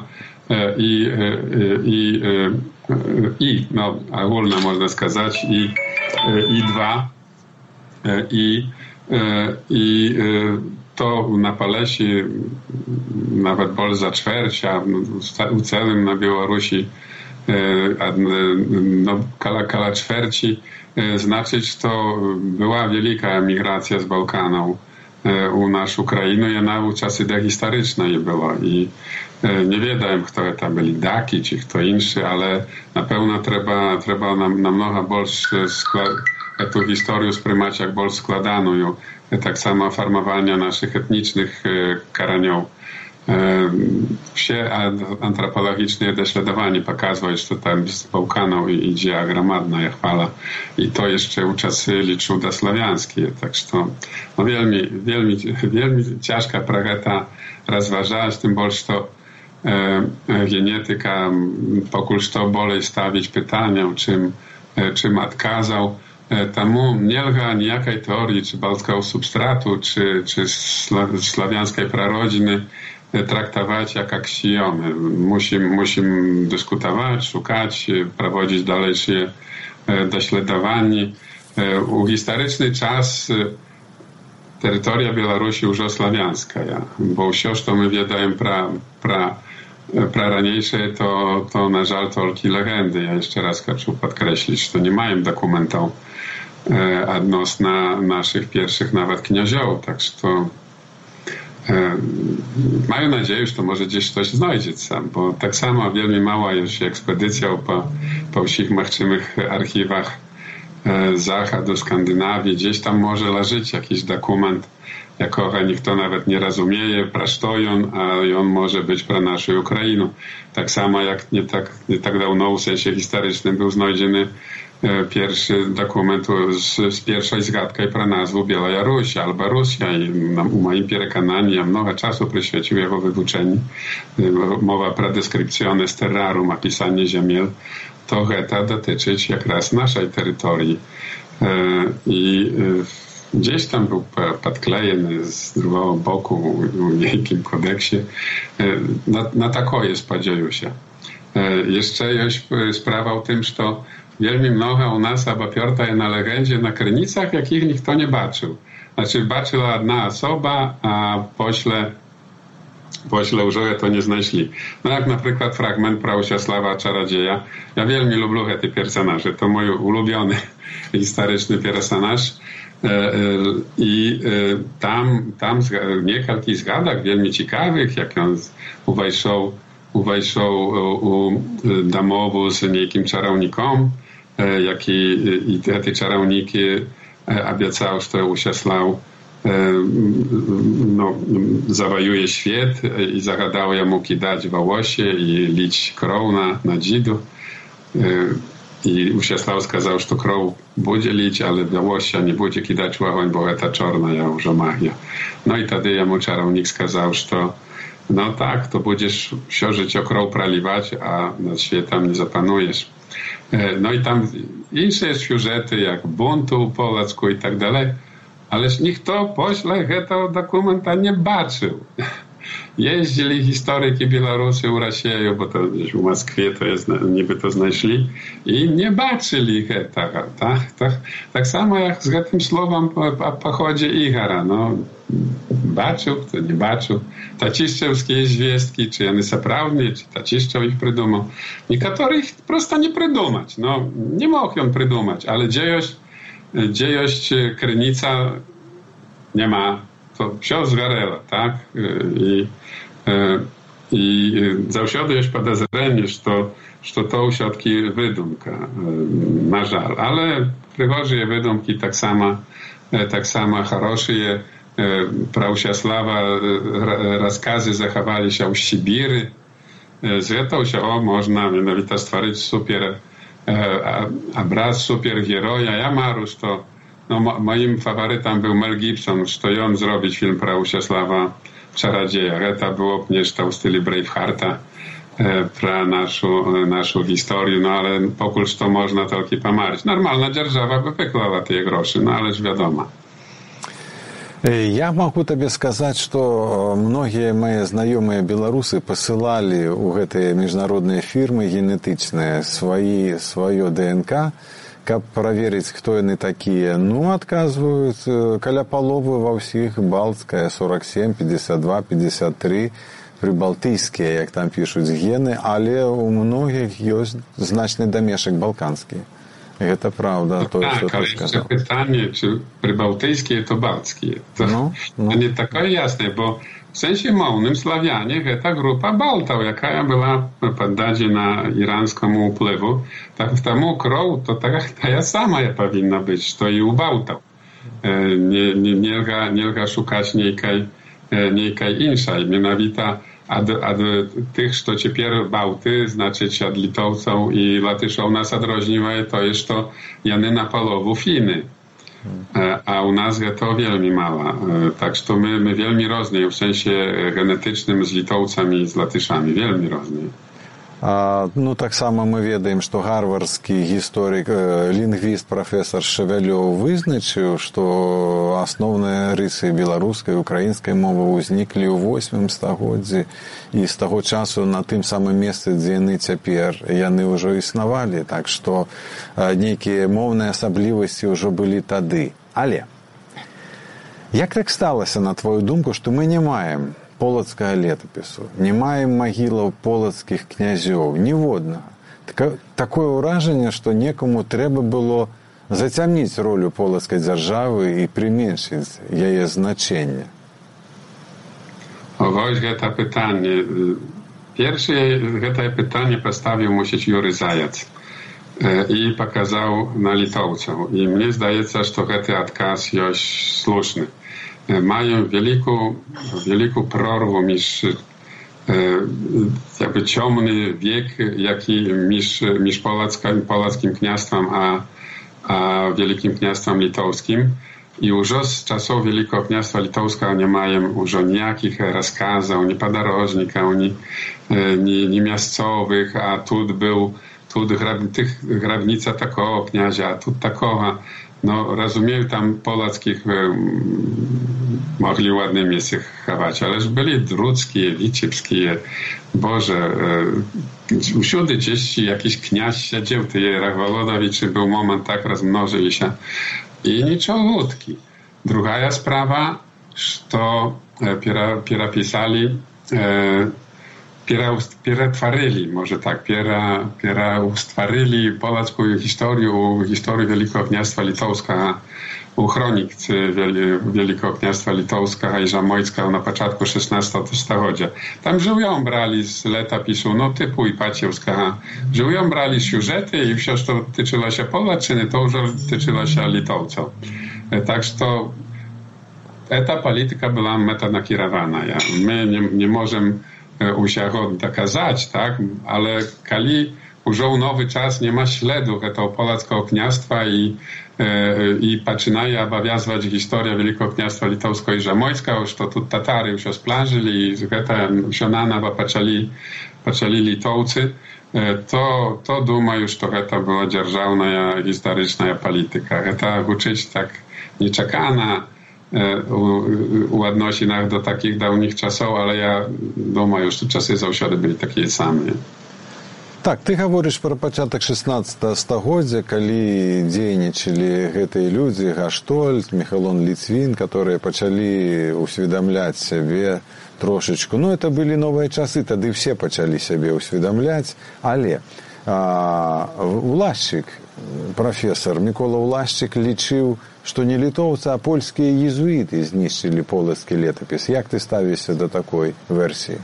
i no, ogólna można сказать, i dwa, i to na Palesi nawet bol za ćwierć, a u całym na Białorusi no, kala ćwierci znaczyć, że to była wielka emigracja z Bałkanów u naszą krainę, i ona w czasy dehistorycznej była. I nie wiedziałem, kto to byli Daki, czy kto inny, ale na pewno trzeba namnogo больше tę historię sprywać jak больше składaną. Tak samo farmowania naszych etnicznych karaniów. Все antropologiczne doświadczenia pokazują, że tam z Bałkanów idzie gromadna chwala. I to jeszcze u czasy ludosławiańskie. Tak że to no, wielmi ciężka pragata rozważać, tym bardziej, że genetyka pokul što bolej stawić pytania, czym odkazał. Temu nie lga nijakiej teorii, czy bałtyckiego substratu, czy slawiańskiej prarodziny traktować jak aksjomy. Musimy dyskutować, szukać, prowadzić dalsze doświadczenia. U historyczny czas terytoria Białorusi już slawiańska, bo wszystko, co my wiemy praraniejsze, to na żal tylko legendy. Ja jeszcze raz chcę podkreślić, że nie mają dokumentów odnośnie naszych pierwszych nawet kniazioł, tak że to Mają nadzieję, że to może gdzieś coś znajdzie sam, bo tak samo wielmi mała już ekspedycja po wszystkich możliwych archiwach Zachodu, Skandynawii, gdzieś tam może leżeć jakiś dokument, jakого ніхто nawet nie rozumie, про що він, a on może być про нашу Україну. Tak samo jak nie tak dawno w sensie historycznym był znajdziony pierwszy dokument z pierwszej zgadkой про nazwę Białoruś albo Rosja i u moim przekonaniu ja mnogo czasu poświęcił jego wyuczeniu. Mowa про deskrypcjone z terrarum, opisanie ziemiel, to to dotyczyć jak raz naszej terytorii. I gdzieś tam był podklejony z drugiego boku w jakim kodeksie. Na takoje spodziewają się. Jeszcze jest sprawa w tym, że wielmi mnogo u nas oparta jest na legendzie, na krynicach, jakich nikt nie baczył. Znaczy, baczyła jedna osoba, a pośle już to nie znaleźli. No jak na przykład fragment про Ущеслава Czarodzieja. Ja wielmi lubię te personaże. To mój ulubiony historyczny personaż. I tam niekalki zgadek wielmi ciekawych, jak on uwejszał u domowu z niejakim czarownikom, i te czarowniki obiecał, że Ущеслав zawojuje świat i zagadał jemu kidać wołosie i lić krew na dzidu. I Ущеслав сказał, że krew będzie lić, ale wołosia nie będzie kidać w ogień, bo to czarna już magia. No i wtedy jemu czarownik сказał, że no tak, to będziesz все życie krew praliwać, a nad światem nie zapanujesz. No i tam inne siużety, jak buntu po polsku i tak dalej, ależ nikt pośle tego dokumenta nie baczył. Jeździli historyki Białorusy u Rosji, bo to gdzieś w Moskwie to jest, niby to znaleźli i nie baczyli tego. Tak samo jak z tym słowem o pochodzie Igora. No, baczył, kto nie baczył. Taciszczewskie zwiestki, czy one są prawdne, czy Taciszczew ich przydumał. Niektórych prosto nie przydumać. No, nie mógł on przydumać, ale dziejość krynica nie ma. To wszystko zgarelo, tak? I zawsze jest podejrzenie, że to usiadki wydumka, na żal. Ale przychodzi wydumki tak samo хорошие. Про Ущеслава rozkazy zachowali się w Sibiry. Z tego się można mianowicie stworzyć super obraz superheroja. Ja maru, że moim faworytem był Mel Gibson, że on zrobić film про Ущеслава Czarodzieja. To było nieszta w stylu Bravehearta про naszą historię, no ale pokóż to można tylko pomarzyć. Normalna dzierżawa by wyklała te groszy, no ależ wiadomo. Я могу тебе сказать, что многие мои знакомые белорусы посылали у этой международной фирмы генетичные свое ДНК, как проверить, кто они такие. Ну, отказывают. Каля половы во всех Балтская 47, 52, 53, прибалтийские, як там пишут, гены, але у многих есть значный домешек балканский. Это правда, то, tak, что ты сказал. Pytanie, czy przybałtyjskie to balckie. To nie takie jasne, bo w sensie mownym Sławianie to grupa Bałtów, jaka była poddana irańskiemu wpływu, tak w temu krew to taka sama powinna być, to i u Bałtów. Nie szukać niejkaj inszej, mianowita od tych, co teraz Bałty, znaczy od Litowców i Latyszów nas odróżniają, to jest to jany na polowu Finy. A u nas to wielmi mała. Tak, że my wielmi różni w sensie genetycznym z Litowcami i z Latyszami. Wielmi różni. Ну, так само мы ведаем, что гарвардский историк, лингвист профессор Шевелёв вызначыў, что основные рысы беларускай и украинской мовы ўзніклі ў 8 стагоддзі, і з таго часу на тым самым месцы, дзе яны цяпер, яны ўжо існавалі, так што нейкія моўныя асаблівасці ўжо былі тады. Але як так сталася, на твою думку, што мы не маем полацкага летапісу, не маем магілаў полацкіх князёў, ніводнага. Такое ўражанне, што некаму трэба было зацямніць ролю полацкай дзяржавы і прыменшыць яе значэнне. Ось гэта пытанне. Першае гэтае пытанне паставіў, мусіць, Юрый Заяц і паказаў на літоўцаў. І мне здаецца, што гэты адказ ёсць слушны. Mają wielką prorwę między jakby ciemny wiek, jaki między polskim kniastwem a Wielkim Kniastwem Litowskim. I już z czasów Wielkiego Kniastwa Litowskiego nie mają już nijakich rozkazów, ni podróżników, ni miejscowych, a tu grabnica takiego kniazia, a tu takiego. No, rozumiem, tam polackich mogli ładne miejsce chować, ależ byli drudzkie, wiciebskie. Boże, wszędzie gdzieś jakiś kniaz siedział, ty Rachwolodowicz, był moment, tak rozmnożyli się i niczego łódki. Druga sprawa, że pisali, pieratwarzyli, może tak, ustwarzyli polską historię Wielkiego Kniastwa Litowskiego, u chronicy Wielkiego Kniastwa Litowskiego i Żamojska na początku XVI stulecia. Tam żyją brali z letopisu, no typu i Paciewskiego, żyją brali siużety i wszystko, co tyczyło się Polaczyny, to już tyczyło się Litowców. Tak, że ta polityka była metanakierowana. My nie możemy usieho dokazać, tak? Ale kali już nowy czas nie ma śladu tego polskiego kniastwa i zaczynaje obowiązywać historia Wielkiego Kniastwa Litowskiego i Żamojska, już to tu Tatary już splanżyli i się na nowo zaczęli Litowcy, to думаю, że to była dzierżawna historyczna polityka. To uczyć tak nieczekana u odnosinach do takich dawnych czasów, ale ja думаю, że czasy zawsze byli takie same. Так, ты гаворыш пра пачатак 16 стагоддзя, калі дзейнічалі гэтыя людзі, Гаштольд, Міхалон Ліцвін, которые пачалі усведамляць сябе трошечку. Ну, это былі новыя часы, тады все пачалі сябе усведамляць, але Улашчык, прафесор Мікола Улашчык лічыў, што не літоўцы, а польскія езуіты знішчылі полацкі летапіс. Як ты ставішся до такой версіі?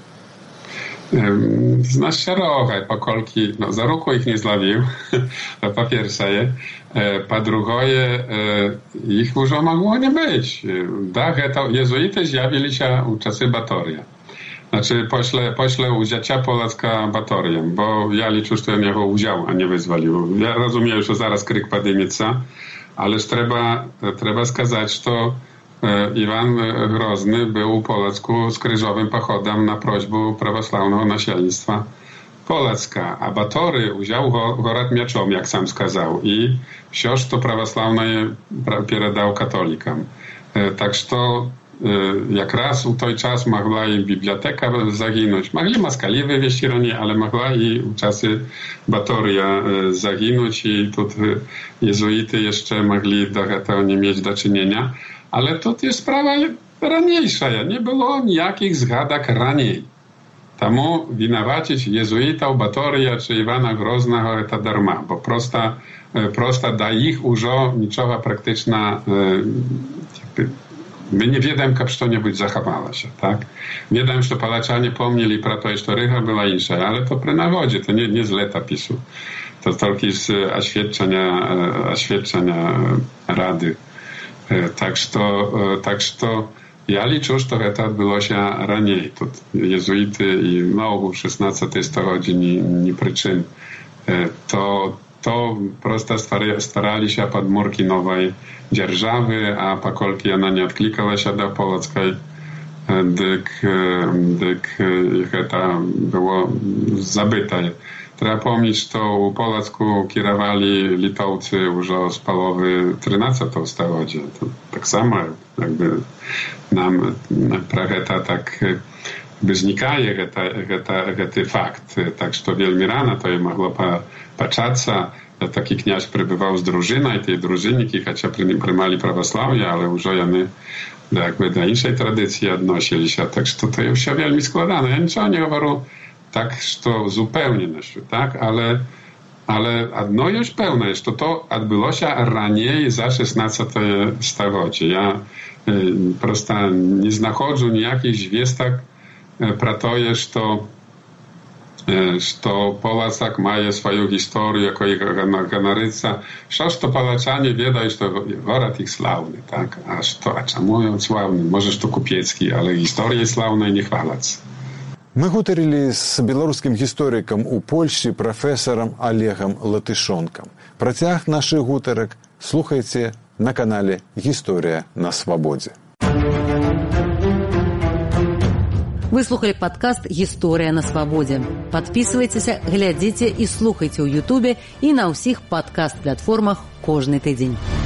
Znasz szeroko, pokolki, no za ruku ich nie zławił, to po pierwsze, po drugie, ich już mogło nie być. Tak, to jezuity zjawili się u czasy Batoria. Znaczy, pośle uzięcia Polacka Batoriem, bo ja liczę, że on jego udział, a nie wyzwolił. Ja rozumiem, że zaraz kryk podejmiecie, ale trzeba skazać, że Iwan Grozny był u Polsku z krzyżowym pochodem na prośbę prawosławnego nasielnictwa Polacka, a Batory udział gorad mieczom, jak sam skazał, i wciąż to prawosławne передał katolikom. Tak że to jak raz u tej czas mogła i biblioteka zaginąć. Mogli Moskali wywieźć ironię, ale mogła i u czasy Batoria zaginąć i tu jezuity jeszcze mogli do tego nie mieć do czynienia. Ale to jest sprawa raniejsza. Nie było nijakich zgadek raniej. Temu winawacić jezuitów, Batoria czy Iwana Groznego to darma, bo prosta da ich już niczego praktyczna my nie wiedzą, jak co-niebudź zachowało się, tak? Wiedzą, że Polaczanie pomnieli pro to, że Rycha była insza, ale to przy nawodzie, to nie z letopisu. To tylko z oświadczenia Rady. Tak że ja liczę, że to odbyło się raniej. To jezuity i mało w XVI stuleciu nie przyczyn. To prosto starali się podmurki nowej dzierżawy, a pokolki ona nie odklikała się do polskiej, dyk to było zabyte. Trzeba pomnieć, że u Polsku kierowali Litowcy już z połowy XIII stulecia. To tak samo jakby nam prageta tak znikaje ten fakt. Tak, że to wielmi rano to je mogło patrzeć. Taki kniaz przybywał z drużyną i tej drużyniki, chociaż przymali prawosławie, ale już oni jakby do innej tradycji odnosili się. Tak, że to już się wielmi składane. Ja niczego nie mówię tak, że zupełnie tak, ale no już pełne, że to odbyło się raniej za XVI stulecie. Ja prosto nie znachodzę nijakich zwiestek, про тое, што Полацак мае сваю гісторыю, якой ганарыцца. Што палачане ведаюць, што горад іх слаўны, так? А чаму ён слаўны? Можа, што купецкі, але гісторыяй слаўнай не хваляцца. Мы гутарылі з беларускім гісторыкам у Польшчы прафесарам Олегам Латышонкам. Працяг нашых гутарак слухайце на канале «Гісторыя на свабодзе». Вы слухали падкаст «Гісторыя на свабодзе». Падпісвайцеся, глядзіце і слухайце ў Ютубе і на ўсіх падкаст-платформах кожны тыдзень.